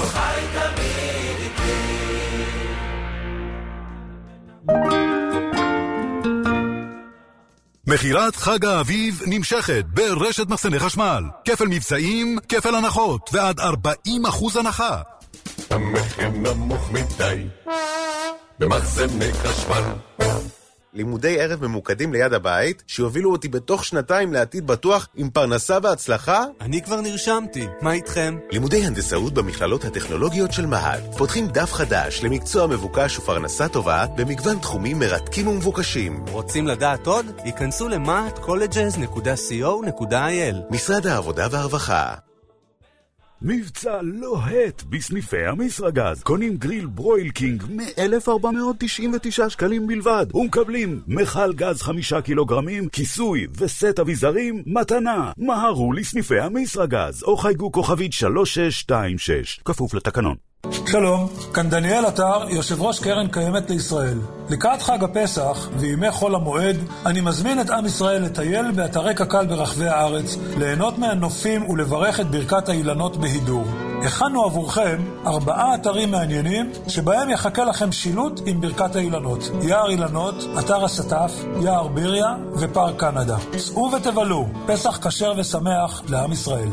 מכירת חג האביב נמשכת ברשת מחסני חשמל. כפל מבצעים, כפל הנחות ועד ארבעים אחוז הנחה. המחיר נמוך מדי במחסני חשמל. לימודי ערב ממוקדים ליד הבית, שיובילו אותי בתוך שנתיים לעתיד בטוח עם פרנסה והצלחה? אני כבר נרשמתי, מה איתכם? לימודי הנדסאות במכללות הטכנולוגיות של מהד. פותחים דף חדש למקצוע מבוקש ופרנסה טובה במגוון תחומים מרתקים ומבוקשים. רוצים לדעת עוד? ייכנסו ל-מהד קולג'ז נקודה סי או נקודה איי אל. משרד העבודה והרווחה. מבצע לוהט בסניפי המסרגז. קונים גריל ברויל קינג מ-אלף ארבע מאות תשעים ותשע שקלים בלבד, ומקבלים מחל גז חמישה קילוגרמים, כיסוי וסט אביזרים מתנה. מהרו לסניפי המסרגז או חייגו כוכבית שלוש שש שתיים שש, כפוף לתקנון. שלום, כאן דניאל אתר, יושב ראש קרן קיימת לישראל. לקראת חג הפסח וימי חול המועד, אני מזמין את עם ישראל לטייל באתרי קק"ל ברחבי הארץ, ליהנות מהנופים ולברך את ברכת האילנות בהידור. הכנו עבורכם ארבעה אתרים מעניינים, שבהם יחכה לכם שילוט עם ברכת האילנות. יער אילנות, אתר הסטף, יער ביריה ופארק קנדה. סעו ותבלו, פסח כשר ושמח לעם ישראל.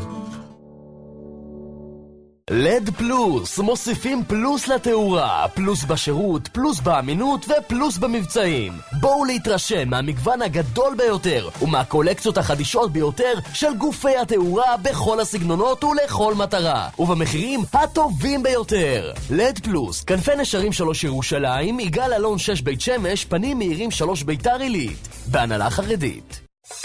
לד פלוס, מוסיפים פלוס לתאורה, פלוס בשירות, פלוס באמינות ופלוס במבצעים. בואו להתרשם מהמגוון הגדול ביותר ומהקולקציות החדישות ביותר של גופי התאורה בכל הסגנונות ולכל מטרה, ובמחירים הטובים ביותר. לד פלוס, כנפי נשרים שלוש ירושלים, יגאל אלון שש בית שמש, פנים מהירים שלוש ביתר עילית, בהנהלה חרדית.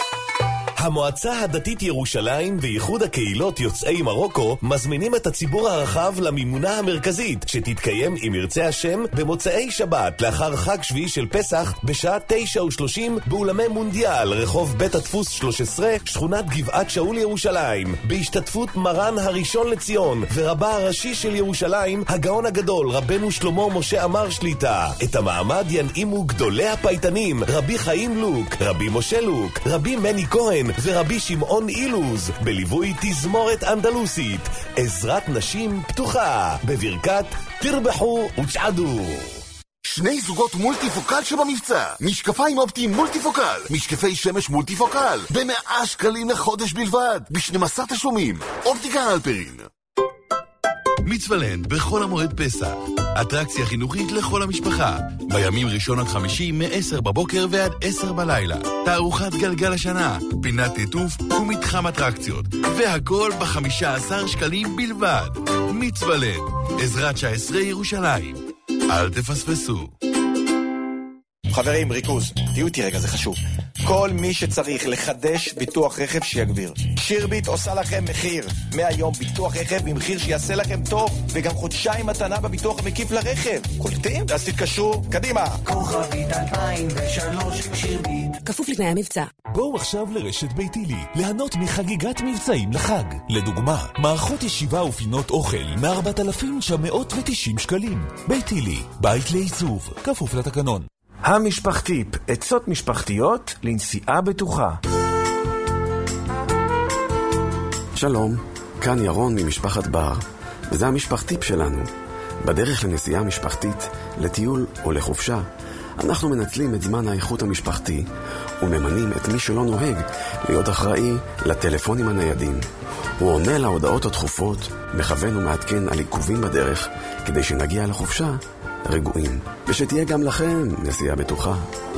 המועצה הדתית ירושלים וייחוד הקהילות יוצאי מרוקו מזמינים את הציבור הרחב למימונה המרכזית שתתקיים אם ירצה השם במוצאי שבת לאחר חג שביעי של פסח בשעה תשע ושלושים באולמי מונדיאל רחוב בית הדפוס שלוש עשרה שכונת גבעת שאול ירושלים, בהשתתפות מרן הראשון לציון ורבה הראשי של ירושלים הגאון הגדול רבנו שלמה משה אמר שליטה. את המעמד ינעימו גדולי הפייטנים רבי חיים לוק, רבי משה לוק, רבי מני כהן ורבי שמעון אילוז, בליווי תזמורת אנדלוסית. עזרת נשים פתוחה, בברכת תרבחו וצעדו. שני זוגות מולטיפוקל שבמבצע. משקפיים אופטיים מולטיפוקל, משקפי שמש מולטיפוקל, ב-מאה שקלים לחודש בלבד, ב-שנים עשר תשלומים. אופטיקה אלפרין. מצוולנד בכל המועד פסח. אטרקציה חינוכית לכל המשפחה. בימים ראשון עד חמישי מ-עשר בבוקר ועד עשר בלילה. תערוכת גלגל השנה, פינת טיטוף ומתחם אטרקציות. והכל ב-חמישה עשר שקלים בלבד. מצוולנד, עזרת תשע עשרה ירושלים. אל תפספסו. חברים, ריכוז, תהיו איתי רגע, זה חשוב. כל מי שצריך לחדש ביטוח רכב שיגביר. שירביט עושה לכם מחיר. מהיום ביטוח רכב במחיר שיעשה לכם טוב, וגם חודשיים מתנה בביטוח מקיף לרכב. קולטים? אז תתקשרו, קדימה. כוכבית אלפיים ושלוש שירביט. כפוף לתנאי המבצע. בואו עכשיו לרשת ביתילי, ליהנות מחגיגת מבצעים לחג. לדוגמה, מערכות ישיבה ופינות אוכל מ-ארבעת אלפים תשע מאות ותשעים שקלים. ביתילי, בית לעיצוב, כפוף לתקנון. המשפחתיפ, עצות משפחתיות לנסיעה בטוחה. שלום, כאן ירון ממשפחת בר, וזה המשפחתיפ שלנו. בדרך לנסיעה משפחתית, לטיול או לחופשה, אנחנו מנצלים את זמן האיכות המשפחתי וממנים את מי שלא נוהג להיות אחראי לטלפונים הניידים. הוא עונה להודעות הדחופות, מכוון ומעדכן על עיכובים בדרך כדי שנגיע לחופשה רגועים, ושתהיה גם לכם נסיעה בטוחה.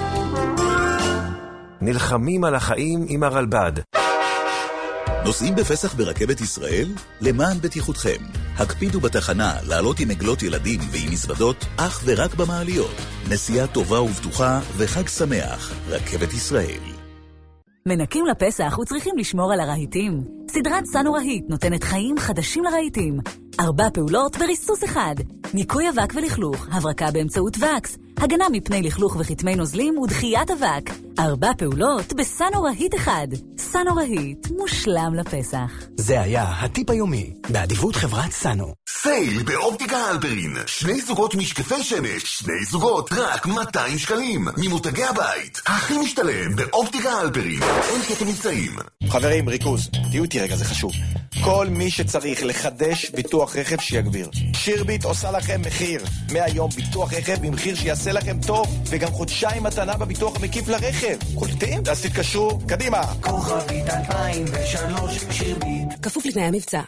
נלחמים על החיים עם הרלב"ד. נוסעים בפסח ברכבת ישראל? למען בטיחותכם. הקפידו בתחנה לעלות עם עגלות ילדים ועם מזוודות אך ורק במעליות. נסיעה טובה ובטוחה וחג שמח. רכבת ישראל. מנקים לפסח וצריכים לשמור על הרהיטים. סדרת סנו רהיט נותנת חיים חדשים לרהיטים. ארבע פעולות בריסוס אחד. ניקוי אבק ולכלוך, הברקה באמצעות וקס, הגנה מפני לכלוך וחתמי נוזלים ודחיית אבק. ארבע פעולות בסנו רהיט אחד. סנו רהיט, מושלם לפסח. זה היה הטיפ היומי, בעדיפות חברת סנו. סייל באופטיקה הלפרין. שני זוגות משקפי שמש, שני זוגות, רק מאתיים שקלים. ממותגי הבית, הכי משתלם באופטיקה הלפרין. אין כפל מבצעים. חברים, ריכוז, תהיו איתי רגע, זה חשוב. כל מי שצריך לחדש ביטוח רכב שיגביר. שירביט עושה לכם מחיר. מהיום ביטוח רכב במחיר שיעשה לכם טוב, וגם חודשיים מתנה בביטוח המקיף לרכב. קולטים? אז תתקשרו, קדימה. כוכבית אלפיים ושלוש שירביט. כפוף לתנאי המבצע.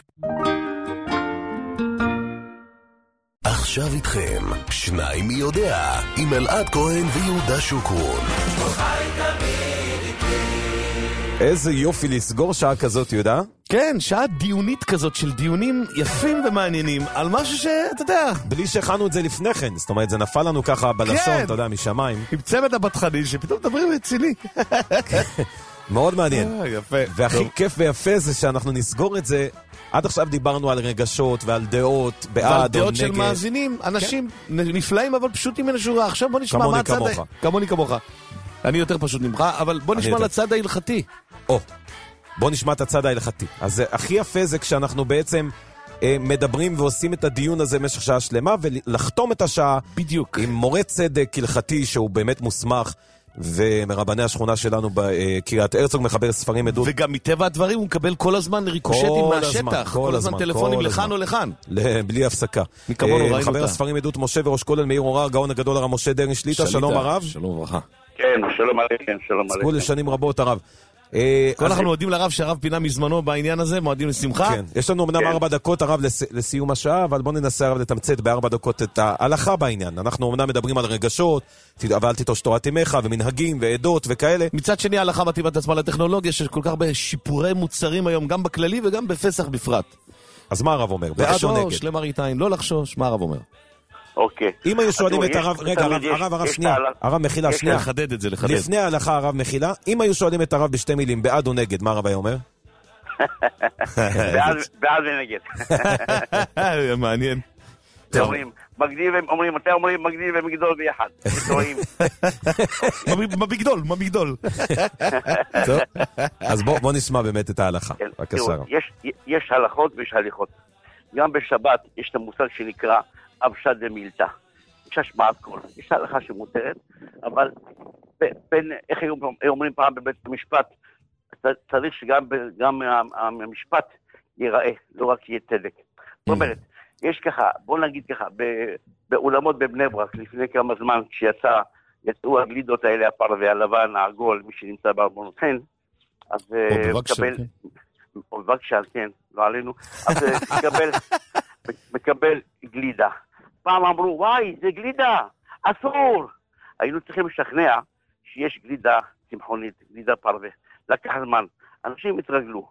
עכשיו איתכם, שניים מי יודע, עם אלעד כהן ויהודה שוקרון. איזה יופי לסגור שעה כזאת, יהודה? כן, שעה דיונית כזאת של דיונים יפים ומעניינים על משהו שאתה יודע. בלי שהכנו את זה לפני כן, זאת אומרת, זה נפל לנו ככה בלשון, כן. אתה יודע, משמיים. עם צמד הבטחנים שפתאום מדברים רציני. מאוד מעניין. אה, יפה. והכי טוב. כיף ויפה זה שאנחנו נסגור את זה. עד עכשיו דיברנו על רגשות ועל דעות, בעד או נגד. ועל דעות של מאזינים, אנשים כן. נפלאים אבל פשוטים מן השורה. עכשיו בוא נשמע מה הצד... כמוך. כמוני כמוך. אני יותר פשוט ממך, אבל בוא נשמע לצד ההלכתי. או, בוא נשמע את הצד ההלכתי. אז הכי יפה זה כשאנחנו בעצם אה, מדברים ועושים את הדיון הזה במשך שעה שלמה, ולחתום את השעה בדיוק עם מורה צדק הלכתי שהוא באמת מוסמך, ומרבני השכונה שלנו בקריית הרצוג מחבר ספרים עדות. וגם מטבע הדברים הוא מקבל כל הזמן ריקושטים מהשטח, כל, כל הזמן טלפונים לכאן או לכאן. בלי הפסקה. מחבר ספרים עדות משה וראש כולל מאיר אורר, גאון הגדול הרב משה דרעי שליטה, שלום הרב. שלום וברכה. כן, שלום עליכם, שלום עליכם. סגור לשנים רבות הרב. אנחנו מועדים לרב שהרב פינה מזמנו בעניין הזה, מועדים לשמחה. כן, יש לנו אמנם ארבע דקות הרב לסיום השעה, אבל בוא ננסה הרב לתמצת בארבע דקות את ההלכה בעניין. אנחנו אמנם מדברים על רגשות, אבל אל תיטוש תורת אמך ומנהגים ועדות וכאלה. מצד שני ההלכה מתאימה את עצמה לטכנולוגיה של כל כך הרבה שיפורי מוצרים היום, גם בכללי וגם בפסח בפרט. אז מה הרב אומר? בעד או נגד? לחשוש, למראיתיים, לא לחשוש, מה הרב אומר? אוקיי. אם היו שואלים את הרב, רגע, הרב, הרב, הרב, שנייה, הרב מחילה, שנייה. לחדד את זה, לחדד. לפני ההלכה, הרב מחילה, אם היו שואלים את הרב בשתי מילים, בעד או נגד, מה הרב היה אומר? בעד ונגד. מעניין. אומרים, מגדיל, אומרים, מתי אומרים מגדיל ומגדול ביחד. מה בגדול, מה בגדול. טוב, אז בוא נשמע באמת את ההלכה. בבקשה. יש הלכות ויש הליכות. גם בשבת יש את המושג שנקרא אבשד ומילתא. יש השמעת קול. יש הלכה שמותרת, אבל בין, איך אומרים פעם בבית המשפט, צריך שגם המשפט ייראה, לא רק יהיה צדק. זאת אומרת, יש ככה, בוא נגיד ככה, באולמות בבני ברק, לפני כמה זמן, כשיצא, יצאו הגלידות האלה, הפרווה, הלבן, העגול, מי שנמצא בארמונות חן, אז מקבל, או בבקשה, כן, לא עלינו, אז מקבל, מקבל גלידה. פעם אמרו, וואי, זה גלידה, אסור. היינו צריכים לשכנע שיש גלידה צמחונית, גלידה פרווה. לקח זמן, אנשים התרגלו.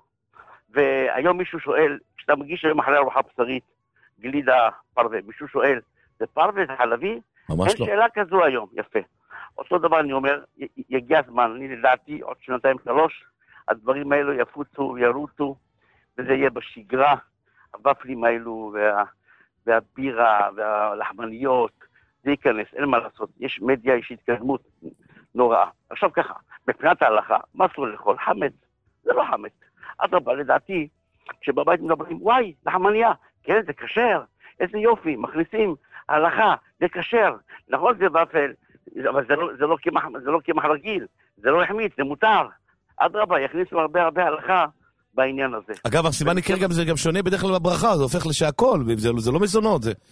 והיום מישהו שואל, כשאתה מגיש היום אחרי ארוחה בשרית, גלידה פרווה, מישהו שואל, זה פרווה, זה חלבי? ממש לא. אין שאלה כזו היום, יפה. אותו דבר אני אומר, יגיע הזמן, אני לדעתי, עוד שנתיים שלוש, הדברים האלו יפוצו, ירוצו, וזה יהיה בשגרה, הוופלים האלו, וה, והבירה, והלחמניות, זה ייכנס, אין מה לעשות. יש מדיה, יש התקדמות נוראה. עכשיו ככה, מבחינת ההלכה, מה אסור לאכול? חמץ. זה לא חמץ. אדרבה, לדעתי, כשבבית מדברים, וואי, לחמניה, כן, זה כשר, איזה יופי, מכניסים, ההלכה, זה כשר, נכון זה ופל, אבל זה לא, זה לא כמח, זה לא כמח רגיל, זה לא החמיץ, זה מותר. אדרבה, יכניסו הרבה הרבה הלכה בעניין הזה. אגב, הסימן יקר גם זה גם שונה בדרך כלל בברכה, זה הופך לשהכל, זה לא מזונות, זה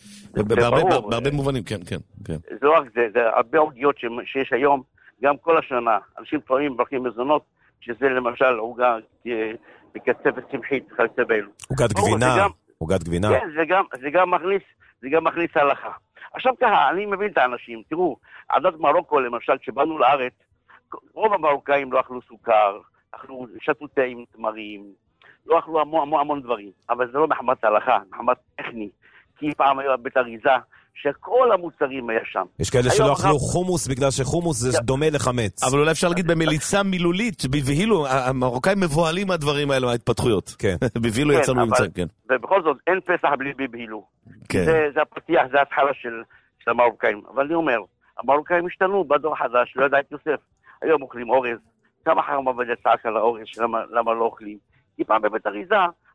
בהרבה מובנים, כן, כן, כן. זה לא רק זה, זה הרבה עוגיות שיש היום, גם כל השנה, אנשים פעמים מברכים מזונות, שזה למשל עוגה בקצפת צמחית, חלצה באלו. עוגת גבינה, עוגת גבינה. כן, זה גם מכניס, זה גם מכניס הלכה. עכשיו ככה, אני מבין את האנשים, תראו, עדת מרוקו למשל, כשבאנו לארץ, רוב המרוקאים לא אכלו סוכר, אכלו, שתו תה עם תמרים, לא אכלו המון, המון, המון דברים, אבל זה לא מחמת ההלכה, מחמת טכני, כי פעם היה בית אריזה, שכל המוצרים היה שם. יש כאלה שלא אכלו חומוס, בגלל שחומוס זה דומה לחמץ. אבל אולי אפשר להגיד במליצה מילולית, בבהילו, המרוקאים מבועלים מהדברים האלו, ההתפתחויות. כן. בבהילו יצאנו למצא, כן. ובכל זאת, אין פסח בלי בבהילו. זה הפתיח, זה ההתחלה של המרוקאים. אבל אני אומר, המרוקאים השתנו בדור חדש, לא יודע את יוסף. היום אוכלים אורז. כמה חרם עבד יצעק על האורז, למה לא אוכלים? כי פעם בבית אריזה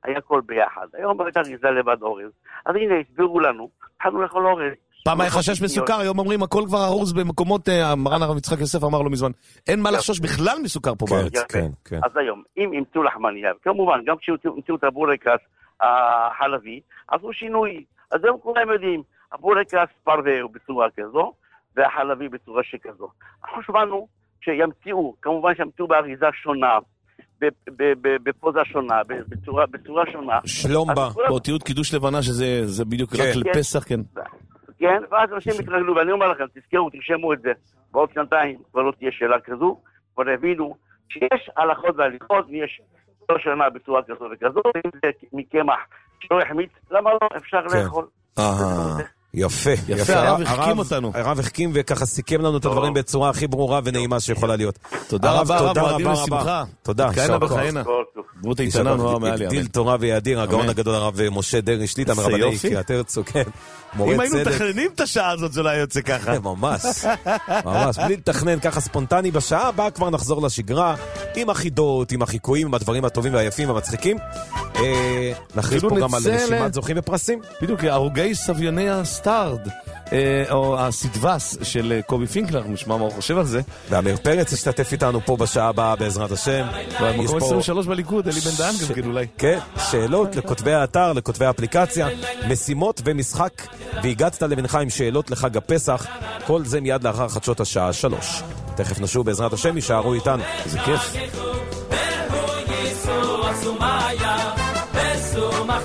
היה הכל ביחד. היום הייתה אריזה לבד אורז. אז הנה, הסבירו לנו, התחלנו לאכול אורז. פעם היה חשש מסוכר, היום אומרים הכל כבר ארוז במקומות, מרן הרב יצחק יוסף אמר לו מזמן, אין מה לחשוש בכלל מסוכר פה בארץ. אז היום, אם ימצאו לחמניה, כמובן, גם כשימצאו את הבורקס החלבי, עשו שינוי. אז היום כולם יודעים, הבורקס פרווה הוא בצורה כזו, והחלבי בצורה שכזו. אנחנו שמענו שימצאו, כמובן שימצאו באריזה שונה, בפוזה שונה, בצורה שונה. שלומבה, באותיות קידוש לבנה, שזה בדיוק רק לפסח, כן. כן, ואז אנשים התרגלו, ואני אומר לכם, תזכרו, תרשמו את זה, בעוד שנתיים כבר לא תהיה שאלה כזו, כבר הבינו שיש הלכות והליכות, ויש לא שנה בצורה כזו וכזו, אם זה מקמח שלא יחמיץ, למה לא? אפשר לאכול. יפה, יפה, הרב החכים אותנו. הרב החכים וככה סיכם לנו את הדברים בצורה הכי ברורה ונעימה שיכולה להיות. תודה רבה, הרב, מועדים לשמחה. תודה. תהיינה בחיינה. דמות איתנה נורא מעל יאמן. הגדיל תורה ויאדיר, הגאון הגדול הרב משה דרעי שליטא מרבני קריית הרצוג, כן. אם היינו מתכננים את השעה הזאת, זה לא היה יוצא ככה. ממש, ממש, בלי לתכנן ככה ספונטני. בשעה הבאה כבר נחזור לשגרה, עם החידות, עם החיקויים, עם הדברים הטובים והיפים והמצחיקים. נכריז פה גם על רשימת זוכים ופרסים. בדיוק, הרוגי סביוני הסטארד, או הסדבס של קובי פינקלר, נשמע מה הוא חושב על זה. ואמיר פרץ השתתף איתנו פה בשעה הבאה בעזרת השם. במקום עשרים ושלוש בליכוד, אלי בן דהן גם כן אולי. כן, שאלות לכותבי האתר, לכותבי האפליקציה, משימות ומשחק, והגעת לבנך עם שאלות לחג הפסח, כל זה מיד לאחר חדשות השעה שלוש. תכף נשוב בעזרת השם, יישארו איתנו. זה כיף.